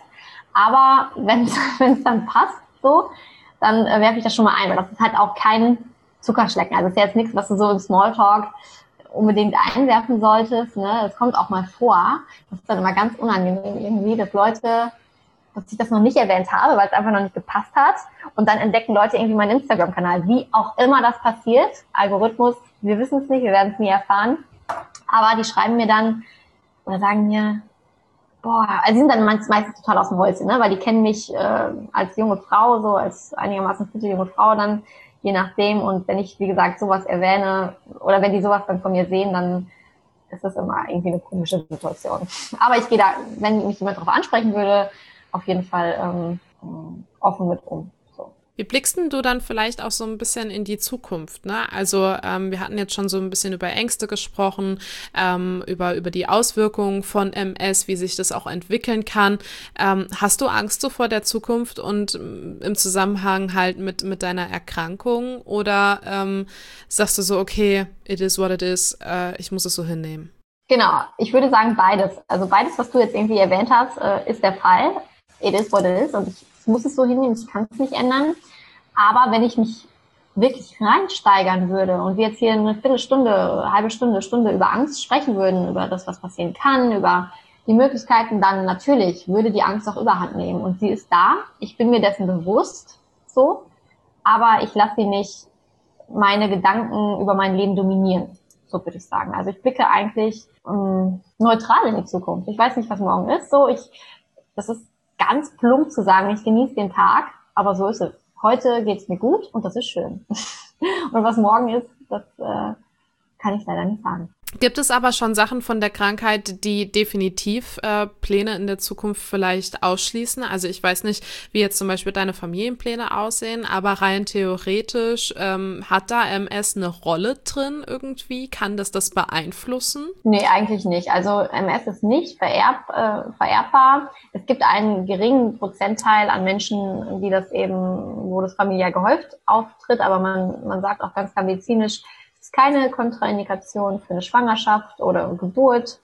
Speaker 4: Aber wenn es dann passt, so, dann äh, werfe ich das schon mal ein, weil das ist halt auch kein Zuckerschlecken. Also es ist ja jetzt nichts, was du so im Smalltalk unbedingt einwerfen solltest. Ne? Das kommt auch mal vor. Das ist dann immer ganz unangenehm irgendwie, dass Leute, dass ich das noch nicht erwähnt habe, weil es einfach noch nicht gepasst hat. Und dann entdecken Leute irgendwie meinen Instagram-Kanal. Wie auch immer das passiert. Algorithmus, wir wissen es nicht, wir werden es nie erfahren. Aber die schreiben mir dann oder sagen mir, boah, also die sind dann meistens total aus dem Häuschen, ne? Weil die kennen mich äh, als junge Frau, so als einigermaßen fitte junge Frau dann, je nachdem. Und wenn ich, wie gesagt, sowas erwähne oder wenn die sowas dann von mir sehen, dann ist das immer irgendwie eine komische Situation. Aber ich gehe da, wenn mich jemand darauf ansprechen würde, auf jeden Fall ähm, offen mit um. So.
Speaker 3: Wie blickst denn du dann vielleicht auch so ein bisschen in die Zukunft, ne? Also ähm, wir hatten jetzt schon so ein bisschen über Ängste gesprochen, ähm, über über die Auswirkungen von M S, wie sich das auch entwickeln kann. Ähm, hast du Angst so vor der Zukunft und ähm, im Zusammenhang halt mit mit deiner Erkrankung oder ähm, sagst du so, okay, it is what it is, äh, ich muss es so hinnehmen?
Speaker 4: Genau, ich würde sagen beides. Also beides, was du jetzt irgendwie erwähnt hast, äh, ist der Fall. It is what it is und ich muss es so hinnehmen, ich kann es nicht ändern. Aber wenn ich mich wirklich reinsteigern würde und wir jetzt hier eine Viertelstunde, eine halbe Stunde, Stunde über Angst sprechen würden, über das, was passieren kann, über die Möglichkeiten, dann natürlich würde die Angst auch überhand nehmen. Und sie ist da. Ich bin mir dessen bewusst, so. Aber ich lasse sie nicht meine Gedanken über mein Leben dominieren. So würde ich sagen. Also ich blicke eigentlich ähm, neutral in die Zukunft. Ich weiß nicht, was morgen ist. So, ich, das ist ganz plump zu sagen, ich genieße den Tag, aber so ist es. Heute geht's mir gut und das ist schön. Und was morgen ist, das äh, kann ich leider nicht sagen.
Speaker 3: Gibt es aber schon Sachen von der Krankheit, die definitiv äh, Pläne in der Zukunft vielleicht ausschließen? Also ich weiß nicht, wie jetzt zum Beispiel deine Familienpläne aussehen, aber rein theoretisch ähm, hat da M S eine Rolle drin irgendwie? Kann das das beeinflussen?
Speaker 4: Nee, eigentlich nicht. Also M S ist nicht vererb, äh, vererbbar. Es gibt einen geringen Prozentteil an Menschen, die das eben, wo das familiär gehäuft auftritt, aber man, man sagt auch ganz klar medizinisch, keine Kontraindikation für eine Schwangerschaft oder Geburt.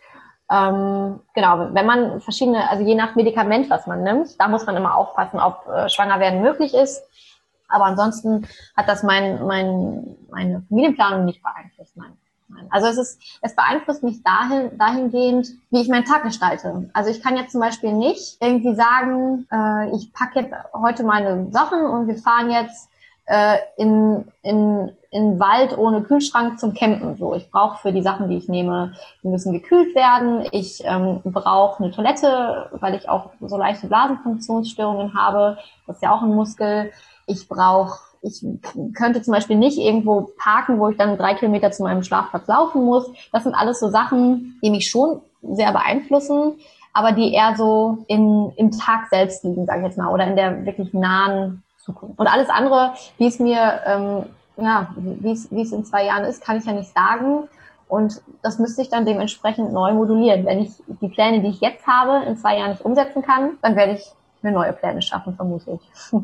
Speaker 4: Ähm, genau, wenn man verschiedene, also je nach Medikament, was man nimmt, da muss man immer aufpassen, ob äh, Schwangerwerden möglich ist. Aber ansonsten hat das mein, mein, meine Familienplanung nicht beeinflusst. Nein. Nein. Also es ist, es beeinflusst mich dahin, dahingehend, wie ich meinen Tag gestalte. Also ich kann jetzt zum Beispiel nicht irgendwie sagen, äh, ich packe jetzt heute meine Sachen und wir fahren jetzt äh, in, in, in Wald ohne Kühlschrank zum Campen. So, ich brauche für die Sachen, die ich nehme, die müssen gekühlt werden. Ich ähm, brauche eine Toilette, weil ich auch so leichte Blasenfunktionsstörungen habe. Das ist ja auch ein Muskel. Ich brauche, ich könnte zum Beispiel nicht irgendwo parken, wo ich dann drei Kilometer zu meinem Schlafplatz laufen muss. Das sind alles so Sachen, die mich schon sehr beeinflussen, aber die eher so in, im Tag selbst liegen, sage ich jetzt mal, oder in der wirklich nahen Zukunft. Und alles andere, wie es mir, ähm, ja, wie es, wie es in zwei Jahren ist, kann ich ja nicht sagen. Und das müsste ich dann dementsprechend neu modulieren. Wenn ich die Pläne, die ich jetzt habe, in zwei Jahren nicht umsetzen kann, dann werde ich mir neue Pläne schaffen, vermutlich.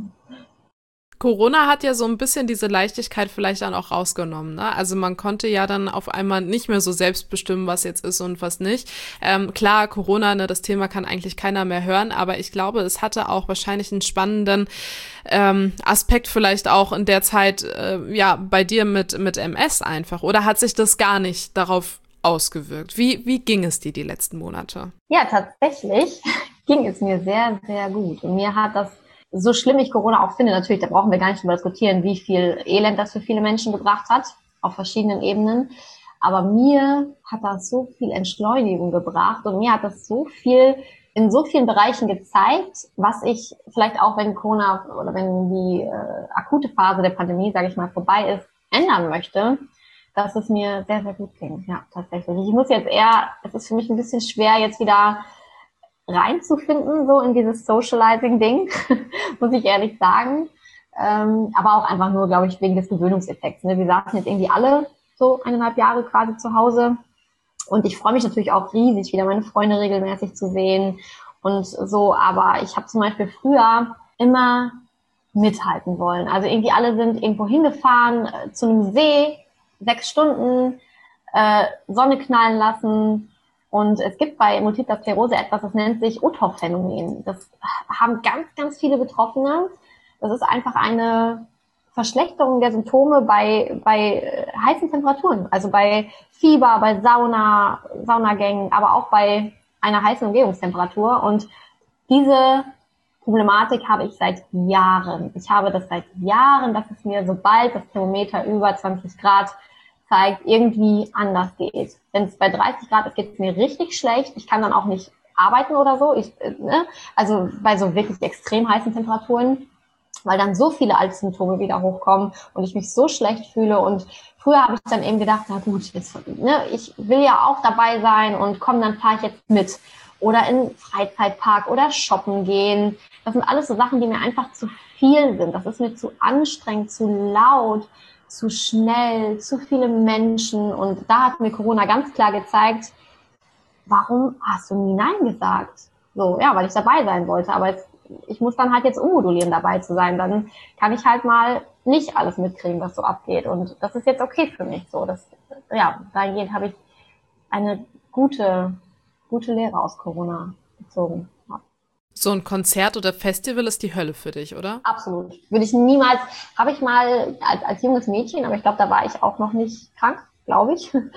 Speaker 3: Corona hat ja so ein bisschen diese Leichtigkeit vielleicht dann auch rausgenommen, ne? Also man konnte ja dann auf einmal nicht mehr so selbst bestimmen, was jetzt ist und was nicht. Ähm, klar, Corona, ne, das Thema kann eigentlich keiner mehr hören, aber ich glaube, es hatte auch wahrscheinlich einen spannenden ähm, Aspekt vielleicht auch in der Zeit, äh, ja, bei dir mit mit M S einfach. Oder hat sich das gar nicht darauf ausgewirkt? Wie wie ging es dir die letzten Monate?
Speaker 4: Ja, tatsächlich ging es mir sehr, sehr gut. Und mir hat das, so schlimm ich Corona auch finde, natürlich, da brauchen wir gar nicht drüber diskutieren, wie viel Elend das für viele Menschen gebracht hat, auf verschiedenen Ebenen. Aber mir hat das so viel Entschleunigung gebracht und mir hat das so viel in so vielen Bereichen gezeigt, was ich vielleicht auch, wenn Corona oder wenn die äh, akute Phase der Pandemie, sage ich mal, vorbei ist, ändern möchte, dass es mir sehr, sehr gut ging. Ja, tatsächlich. Ich muss jetzt eher, es ist für mich ein bisschen schwer, jetzt wieder reinzufinden, so in dieses Socializing-Ding, muss ich ehrlich sagen. Ähm, aber auch einfach nur, glaube ich, wegen des Gewöhnungseffekts. Ne? Wir saßen jetzt irgendwie alle so eineinhalb Jahre quasi zu Hause. Und ich freue mich natürlich auch riesig, wieder meine Freunde regelmäßig zu sehen und so. Aber ich habe zum Beispiel früher immer mithalten wollen. Also irgendwie alle sind irgendwo hingefahren äh, zu einem See, sechs Stunden, äh, Sonne knallen lassen. Und es gibt bei Multipler Sklerose etwas, das nennt sich O T O F-Phänomen. Das haben ganz, ganz viele Betroffene. Das ist einfach eine Verschlechterung der Symptome bei, bei heißen Temperaturen. Also bei Fieber, bei Sauna, Saunagängen, aber auch bei einer heißen Umgebungstemperatur. Und diese Problematik habe ich seit Jahren. Ich habe das seit Jahren, dass es mir, sobald das Thermometer über zwanzig Grad zeigt, irgendwie anders geht. Wenn es bei dreißig Grad ist, geht es mir richtig schlecht. Ich kann dann auch nicht arbeiten oder so. Ich, ne? Also bei so wirklich extrem heißen Temperaturen, weil dann so viele alte Symptome wieder hochkommen und ich mich so schlecht fühle. Und früher habe ich dann eben gedacht, na gut, jetzt, ne, ich will ja auch dabei sein und komm, dann fahre ich jetzt mit. Oder in einen Freizeitpark oder shoppen gehen. Das sind alles so Sachen, die mir einfach zu viel sind. Das ist mir zu anstrengend, zu laut, zu schnell, zu viele Menschen. Und da hat mir Corona ganz klar gezeigt, warum hast du nie Nein gesagt? So, ja, weil ich dabei sein wollte. Aber jetzt, ich muss dann halt jetzt ummodulieren, dabei zu sein. Dann kann ich halt mal nicht alles mitkriegen, was so abgeht. Und das ist jetzt okay für mich. So, das, ja, dahingehend habe ich eine gute, gute Lehre aus Corona gezogen. Ja.
Speaker 3: So ein Konzert oder Festival ist die Hölle für dich, oder?
Speaker 4: Absolut. Würde ich niemals, habe ich mal als, als junges Mädchen, aber ich glaube, da war ich auch noch nicht krank, glaube ich. ähm,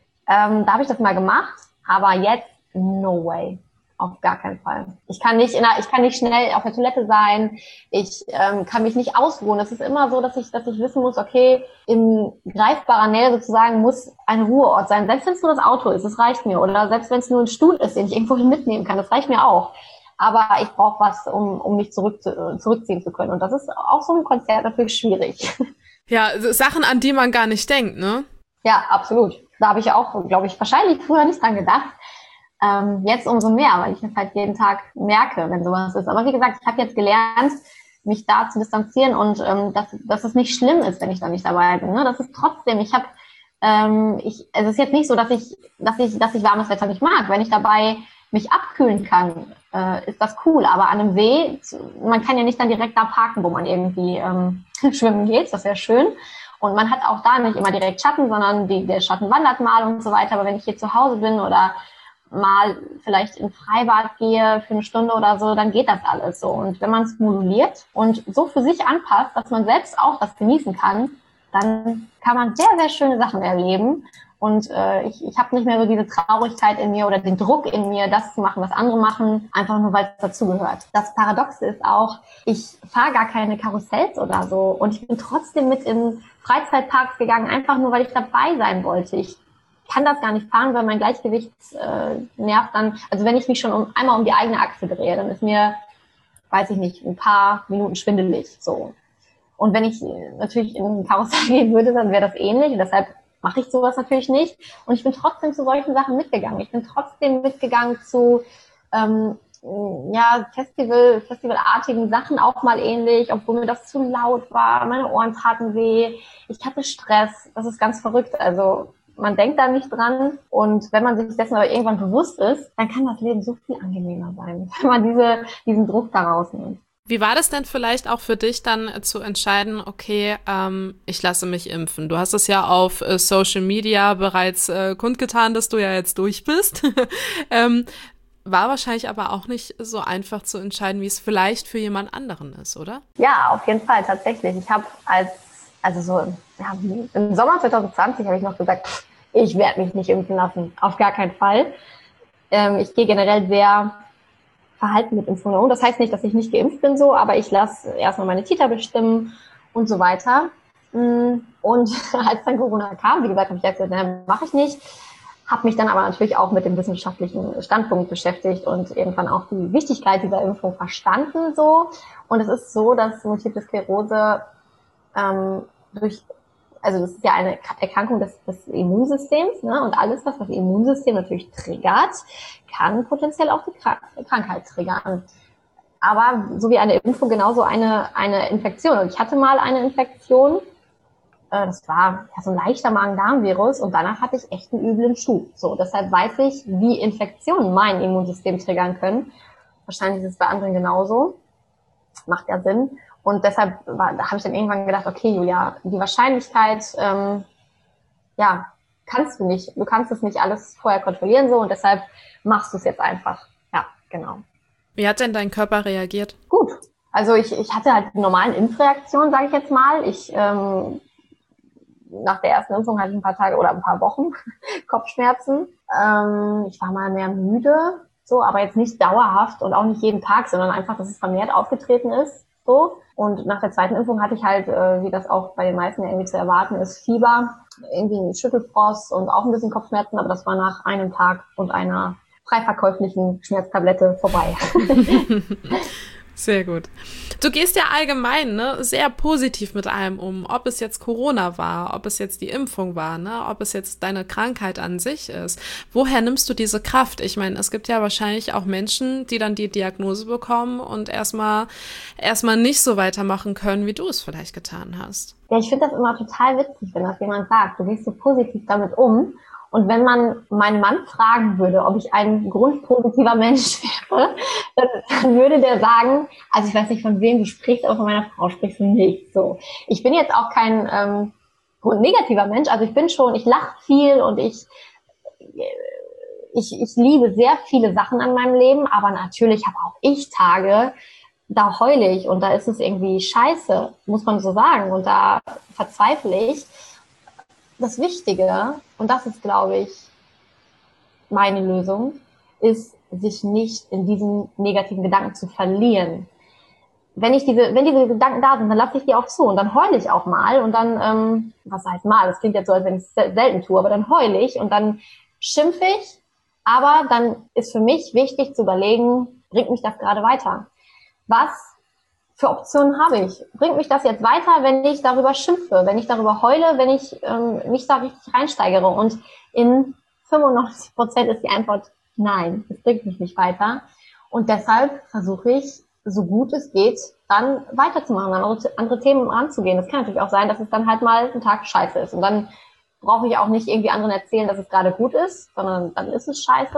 Speaker 4: da habe ich das mal gemacht, aber jetzt no way. Auf gar keinen Fall. Ich kann nicht in der, ich kann nicht schnell auf der Toilette sein. Ich ähm, kann mich nicht ausruhen. Es ist immer so, dass ich, dass ich wissen muss, okay, in greifbarer Nähe sozusagen muss ein Ruheort sein. Selbst wenn es nur das Auto ist, das reicht mir. Oder selbst wenn es nur ein Stuhl ist, den ich irgendwohin mitnehmen kann, das reicht mir auch. Aber ich brauche was, um, um mich zurück zu, zurückziehen zu können. Und das ist auch so ein Konzert natürlich schwierig.
Speaker 3: Ja, Sachen, an die man gar nicht denkt, ne?
Speaker 4: Ja, absolut. Da habe ich auch, glaube ich, wahrscheinlich früher nicht dran gedacht. Ähm, jetzt umso mehr, weil ich das halt jeden Tag merke, wenn sowas ist. Aber wie gesagt, ich habe jetzt gelernt, mich da zu distanzieren und ähm, dass, dass es nicht schlimm ist, wenn ich da nicht dabei bin. Ne? Das ist trotzdem, ich habe, ähm, ich, es ist jetzt nicht so, dass ich, dass ich, dass ich warmes Wetter nicht mag. Wenn ich dabei mich abkühlen kann, äh, ist das cool. Aber an einem See, man kann ja nicht dann direkt da parken, wo man irgendwie ähm, schwimmen geht. Das wäre schön. Und man hat auch da nicht immer direkt Schatten, sondern die, der Schatten wandert mal und so weiter. Aber wenn ich hier zu Hause bin oder mal vielleicht in Freibad gehe für eine Stunde oder so, dann geht das alles so. Und wenn man es moduliert und so für sich anpasst, dass man selbst auch das genießen kann, dann kann man sehr, sehr schöne Sachen erleben. Und äh, ich, ich habe nicht mehr so diese Traurigkeit in mir oder den Druck in mir, das zu machen, was andere machen, einfach nur, weil es dazugehört. Das Paradoxe ist auch, ich fahre gar keine Karussells oder so und ich bin trotzdem mit in Freizeitparks gegangen, einfach nur, weil ich dabei sein wollte. Ich kann das gar nicht fahren, weil mein Gleichgewichtsnerv äh, dann, also wenn ich mich schon um, einmal um die eigene Achse drehe, dann ist mir, weiß ich nicht, ein paar Minuten schwindelig, so. Und wenn ich natürlich in ein Karussell gehen würde, dann wäre das ähnlich und deshalb mache ich sowas natürlich nicht. Und ich bin trotzdem zu solchen Sachen mitgegangen. Ich bin trotzdem mitgegangen zu, ähm, ja, Festival, festivalartigen Sachen auch mal ähnlich, obwohl mir das zu laut war, meine Ohren taten weh, ich hatte Stress, das ist ganz verrückt, also man denkt da nicht dran und wenn man sich dessen aber irgendwann bewusst ist, dann kann das Leben so viel angenehmer sein, wenn man diese, diesen Druck da rausnimmt.
Speaker 3: Wie war das denn vielleicht auch für dich dann zu entscheiden, okay, ähm, ich lasse mich impfen? Du hast es ja auf äh, Social Media bereits äh, kundgetan, dass du ja jetzt durch bist. ähm, war wahrscheinlich aber auch nicht so einfach zu entscheiden, wie es vielleicht für jemand anderen ist, oder?
Speaker 4: Ja, auf jeden Fall, tatsächlich. Ich habe als Also so ja, im Sommer zwanzig zwanzig habe ich noch gesagt, ich werde mich nicht impfen lassen. Auf gar keinen Fall. Ähm, ich gehe generell sehr verhalten mit Impfungen um. Das heißt nicht, dass ich nicht geimpft bin so, aber ich lasse erstmal meine Kita bestimmen und so weiter. Und als dann Corona kam, wie gesagt, habe ich gesagt, nein, mache ich nicht. Habe mich dann aber natürlich auch mit dem wissenschaftlichen Standpunkt beschäftigt und irgendwann auch die Wichtigkeit dieser Impfung verstanden so. Und es ist so, dass Multiple Sklerose ähm, durch, also das ist ja eine Erkrankung des, des Immunsystems, ne? Und alles, was das Immunsystem natürlich triggert, kann potenziell auch die Krank- Krankheit triggern. Aber so wie eine Impfung genauso eine eine Infektion. Und ich hatte mal eine Infektion, äh, das war ja so ein leichter Magen-Darm-Virus und danach hatte ich echt einen üblen Schub. So, deshalb weiß ich, wie Infektionen mein Immunsystem triggern können. Wahrscheinlich ist es bei anderen genauso. Macht ja Sinn. Und deshalb war, da habe ich dann irgendwann gedacht, okay, Julia, die Wahrscheinlichkeit, ähm, ja, kannst du nicht, du kannst es nicht alles vorher kontrollieren so und deshalb machst du es jetzt einfach. Ja, genau.
Speaker 3: Wie hat denn dein Körper reagiert?
Speaker 4: Gut. Also ich, ich hatte halt normalen Impfreaktionen, sage ich jetzt mal. Ich ähm, nach der ersten Impfung hatte ich ein paar Tage oder ein paar Wochen Kopfschmerzen. Ähm, ich war mal mehr müde, so, aber jetzt nicht dauerhaft und auch nicht jeden Tag, sondern einfach, dass es vermehrt aufgetreten ist. So. Und nach der zweiten Impfung hatte ich halt, äh, wie das auch bei den meisten ja irgendwie zu erwarten ist, Fieber, irgendwie einen Schüttelfrost und auch ein bisschen Kopfschmerzen, aber das war nach einem Tag und einer frei verkäuflichen Schmerztablette vorbei.
Speaker 3: Sehr gut. Du gehst ja allgemein ne, sehr positiv mit allem um, ob es jetzt Corona war, ob es jetzt die Impfung war, ne, ob es jetzt deine Krankheit an sich ist. Woher nimmst du diese Kraft? Ich meine, es gibt ja wahrscheinlich auch Menschen, die dann die Diagnose bekommen und erstmal erstmal nicht so weitermachen können, wie du es vielleicht getan hast.
Speaker 4: Ja, ich finde das immer total witzig, wenn das jemand sagt, du gehst so positiv damit um. Und wenn man meinen Mann fragen würde, ob ich ein grundpositiver Mensch wäre, dann, dann würde der sagen, also ich weiß nicht, von wem du sprichst, aber von meiner Frau sprichst du nicht so. Ich bin jetzt auch kein ähm, grundnegativer Mensch, also ich bin schon, ich lache viel und ich, ich, ich liebe sehr viele Sachen an meinem Leben, aber natürlich habe auch ich Tage, da heule ich und da ist es irgendwie scheiße, muss man so sagen, und da verzweifle ich. Das Wichtige, und das ist, glaube ich, meine Lösung, ist, sich nicht in diesen negativen Gedanken zu verlieren. Wenn ich diese, wenn diese Gedanken da sind, dann lasse ich die auch zu und dann heule ich auch mal und dann, ähm, was heißt mal, das klingt jetzt so, als wenn ich es selten tue, aber dann heule ich und dann schimpfe ich, aber dann ist für mich wichtig zu überlegen, bringt mich das gerade weiter? Was für Optionen habe ich? Bringt mich das jetzt weiter, wenn ich darüber schimpfe, wenn ich darüber heule, wenn ich ähm, mich da richtig reinsteigere? Und in fünfundneunzig Prozent ist die Antwort nein, es bringt mich nicht weiter. Und deshalb versuche ich, so gut es geht, dann weiterzumachen, andere, andere Themen anzugehen. Es kann natürlich auch sein, dass es dann halt mal ein Tag scheiße ist. Und dann brauche ich auch nicht irgendwie anderen erzählen, dass es gerade gut ist, sondern dann ist es scheiße.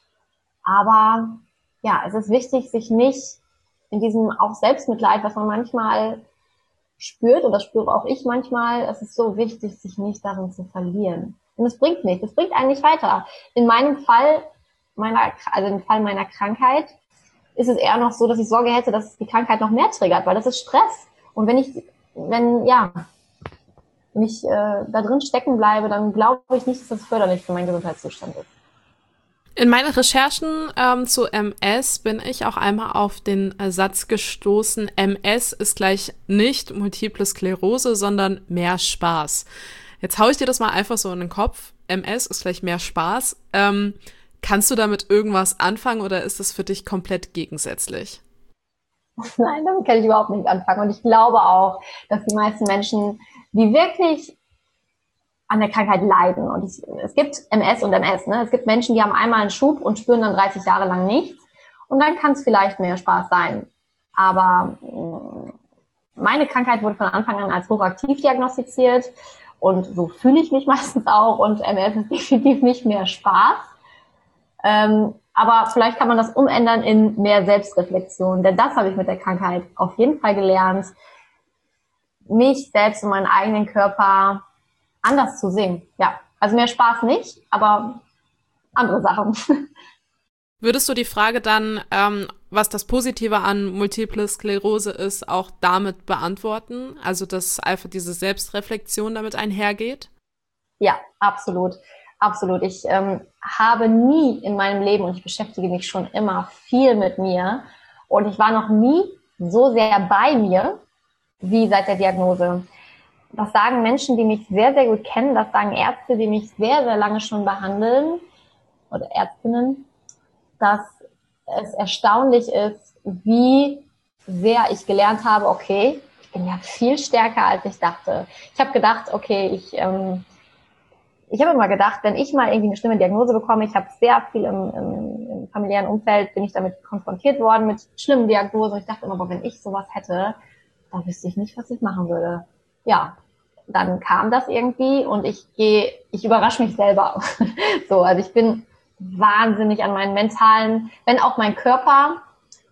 Speaker 4: Aber ja, es ist wichtig, sich nicht in diesem auch Selbstmitleid, was man manchmal spürt, und das spüre auch ich manchmal, es ist so wichtig, sich nicht darin zu verlieren. Und es bringt nichts, es bringt einen nicht weiter. In meinem Fall, meiner, also im Fall meiner Krankheit, ist es eher noch so, dass ich Sorge hätte, dass die Krankheit noch mehr triggert, weil das ist Stress. Und wenn ich, wenn, ja, wenn ich äh, da drin stecken bleibe, dann glaube ich nicht, dass das förderlich für meinen Gesundheitszustand ist.
Speaker 3: In meinen Recherchen ähm, zu M S bin ich auch einmal auf den Satz gestoßen, M S ist gleich nicht Multiple Sklerose, sondern mehr Spaß. Jetzt hau ich dir das mal einfach so in den Kopf. M S ist gleich mehr Spaß. Ähm, kannst du damit irgendwas anfangen oder ist das für dich komplett gegensätzlich?
Speaker 4: Nein, damit kann ich überhaupt nicht anfangen. Und ich glaube auch, dass die meisten Menschen, die wirklich an der Krankheit leiden. Und es, es gibt M S und M S. Ne? Es gibt Menschen, die haben einmal einen Schub und spüren dann dreißig Jahre lang nichts. Und dann kann es vielleicht mehr Spaß sein. Aber mh, meine Krankheit wurde von Anfang an als hochaktiv diagnostiziert. Und so fühle ich mich meistens auch. Und M S ist definitiv nicht mehr Spaß. Ähm, aber vielleicht kann man das umändern in mehr Selbstreflexion. Denn das habe ich mit der Krankheit auf jeden Fall gelernt. Mich selbst und meinen eigenen Körper anders zu sehen. Ja, also mehr Spaß nicht, aber andere Sachen.
Speaker 3: Würdest du die Frage dann, ähm, was das Positive an Multiple Sklerose ist, auch damit beantworten? Also, dass einfach diese Selbstreflexion damit einhergeht?
Speaker 4: Ja, absolut. Absolut. Ich ähm, habe nie in meinem Leben, und ich beschäftige mich schon immer viel mit mir, und ich war noch nie so sehr bei mir, wie seit der Diagnose. Das sagen Menschen, die mich sehr, sehr gut kennen, das sagen Ärzte, die mich sehr, sehr lange schon behandeln, oder Ärztinnen, dass es erstaunlich ist, wie sehr ich gelernt habe, okay, ich bin ja viel stärker, als ich dachte. Ich habe gedacht, okay, ich ähm, ich habe immer gedacht, wenn ich mal irgendwie eine schlimme Diagnose bekomme, ich habe sehr viel im, im, im familiären Umfeld, bin ich damit konfrontiert worden, mit schlimmen Diagnosen. Ich dachte immer, aber wenn ich sowas hätte, dann wüsste ich nicht, was ich machen würde. Ja, dann kam das irgendwie und ich gehe, ich überrasche mich selber. So, also ich bin wahnsinnig an meinen mentalen, wenn auch mein Körper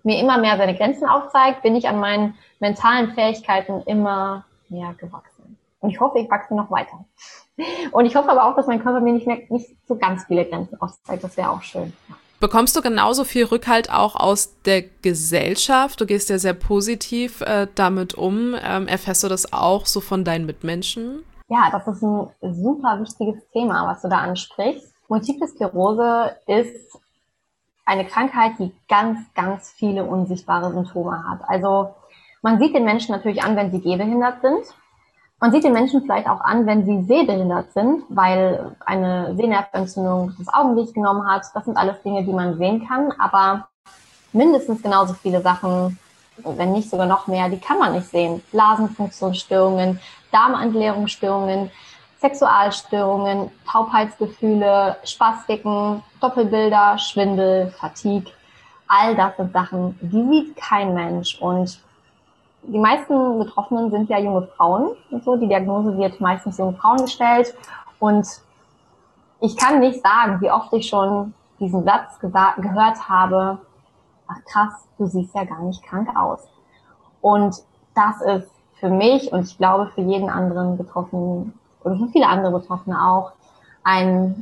Speaker 4: mir immer mehr seine Grenzen aufzeigt, bin ich an meinen mentalen Fähigkeiten immer mehr gewachsen. Und ich hoffe, ich wachse noch weiter. Und ich hoffe aber auch, dass mein Körper mir nicht mehr, nicht so ganz viele Grenzen aufzeigt. Das wäre auch schön. Ja.
Speaker 3: Bekommst du genauso viel Rückhalt auch aus der Gesellschaft? Du gehst ja sehr positiv äh, damit um. Ähm, erfährst du das auch so von deinen Mitmenschen?
Speaker 4: Ja, das ist ein super wichtiges Thema, was du da ansprichst. Multiple Sklerose ist eine Krankheit, die ganz, ganz viele unsichtbare Symptome hat. Also man sieht den Menschen natürlich an, wenn sie gehbehindert sind. Man sieht den Menschen vielleicht auch an, wenn sie sehbehindert sind, weil eine Sehnervenentzündung das Augenlicht genommen hat. Das sind alles Dinge, die man sehen kann. Aber mindestens genauso viele Sachen, wenn nicht sogar noch mehr, die kann man nicht sehen. Blasenfunktionsstörungen, Darmentleerungsstörungen, Sexualstörungen, Taubheitsgefühle, Spastiken, Doppelbilder, Schwindel, Fatigue. All das sind Sachen, die sieht kein Mensch. Und die meisten Betroffenen sind ja junge Frauen und so. Die Diagnose wird meistens jungen Frauen gestellt. Und ich kann nicht sagen, wie oft ich schon diesen Satz gesa- gehört habe, ach krass, du siehst ja gar nicht krank aus. Und das ist für mich und ich glaube für jeden anderen Betroffenen oder für viele andere Betroffene auch ein,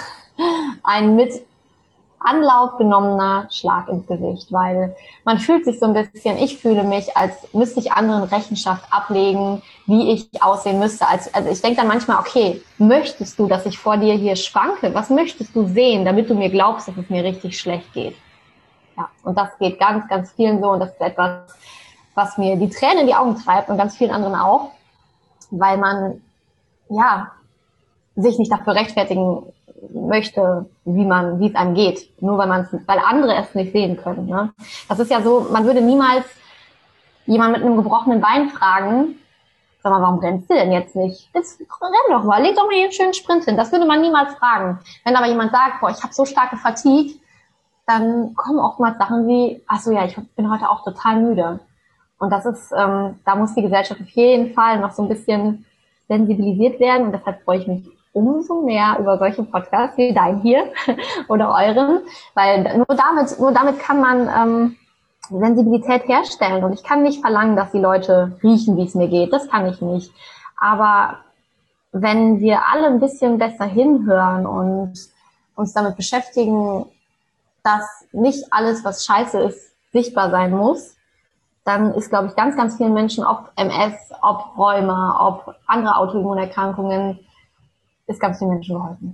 Speaker 4: ein mit Anlauf genommener Schlag ins Gesicht, weil man fühlt sich so ein bisschen, ich fühle mich, als müsste ich anderen Rechenschaft ablegen, wie ich aussehen müsste. Also, also ich denke dann manchmal, okay, möchtest du, dass ich vor dir hier schwanke? Was möchtest du sehen, damit du mir glaubst, dass es mir richtig schlecht geht? Ja, und das geht ganz, ganz vielen so und das ist etwas, was mir die Tränen in die Augen treibt und ganz vielen anderen auch, weil man, ja, sich nicht dafür rechtfertigen möchte, wie man, wie es einem geht, nur weil man es, weil andere es nicht sehen können. Ne? Das ist ja so, man würde niemals jemand mit einem gebrochenen Bein fragen, sag mal, warum rennst du denn jetzt nicht? Jetzt renn doch mal, leg doch mal hier einen schönen Sprint hin. Das würde man niemals fragen. Wenn aber jemand sagt, boah, ich habe so starke Fatigue, dann kommen oftmals Sachen wie, ach so, ja, ich bin heute auch total müde. Und das ist, ähm, da muss die Gesellschaft auf jeden Fall noch so ein bisschen sensibilisiert werden und deshalb freue ich mich umso mehr über solche Podcasts wie dein hier oder euren, weil nur damit, nur damit kann man ähm, Sensibilität herstellen und ich kann nicht verlangen, dass die Leute riechen, wie es mir geht, das kann ich nicht. Aber wenn wir alle ein bisschen besser hinhören und uns damit beschäftigen, dass nicht alles, was scheiße ist, sichtbar sein muss, dann ist, glaube ich, ganz, ganz vielen Menschen, ob M S, ob Rheuma, ob andere Autoimmunerkrankungen, ist ganz vielen Menschen geholfen.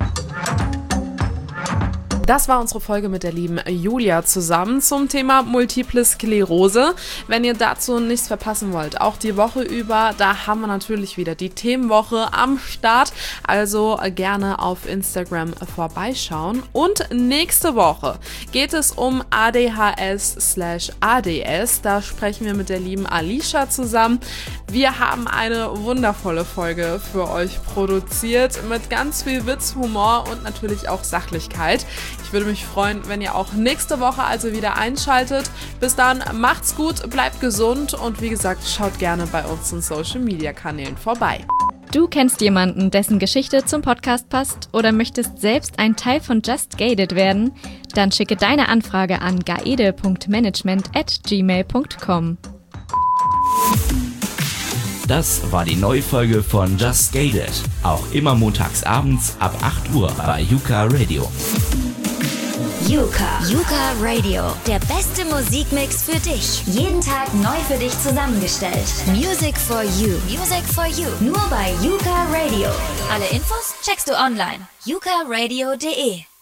Speaker 3: Das war unsere Folge mit der lieben Julia zusammen zum Thema Multiple Sklerose. Wenn ihr dazu nichts verpassen wollt, auch die Woche über, da haben wir natürlich wieder die Themenwoche am Start. Also gerne auf Instagram vorbeischauen. Und nächste Woche geht es um A D H S slash A D S. Da sprechen wir mit der lieben Alicia zusammen. Wir haben eine wundervolle Folge für euch produziert mit ganz viel Witz, Humor und natürlich auch Sachlichkeit. Ich würde mich freuen, wenn ihr auch nächste Woche also wieder einschaltet. Bis dann, macht's gut, bleibt gesund und wie gesagt, schaut gerne bei unseren Social-Media-Kanälen vorbei.
Speaker 2: Du kennst jemanden, dessen Geschichte zum Podcast passt oder möchtest selbst ein Teil von Just Gated werden? Dann schicke deine Anfrage an gaede punkt management at gmail punkt com.
Speaker 7: Das war die neue Folge von Just Gated. Auch immer montags abends ab acht Uhr bei Yuka Radio.
Speaker 8: Yuka. Yuka Radio. Der beste Musikmix für dich. Jeden Tag neu für dich zusammengestellt. Music for you. Music for you. Nur bei Yuka Radio. Alle Infos checkst du online. yuka radio punkt de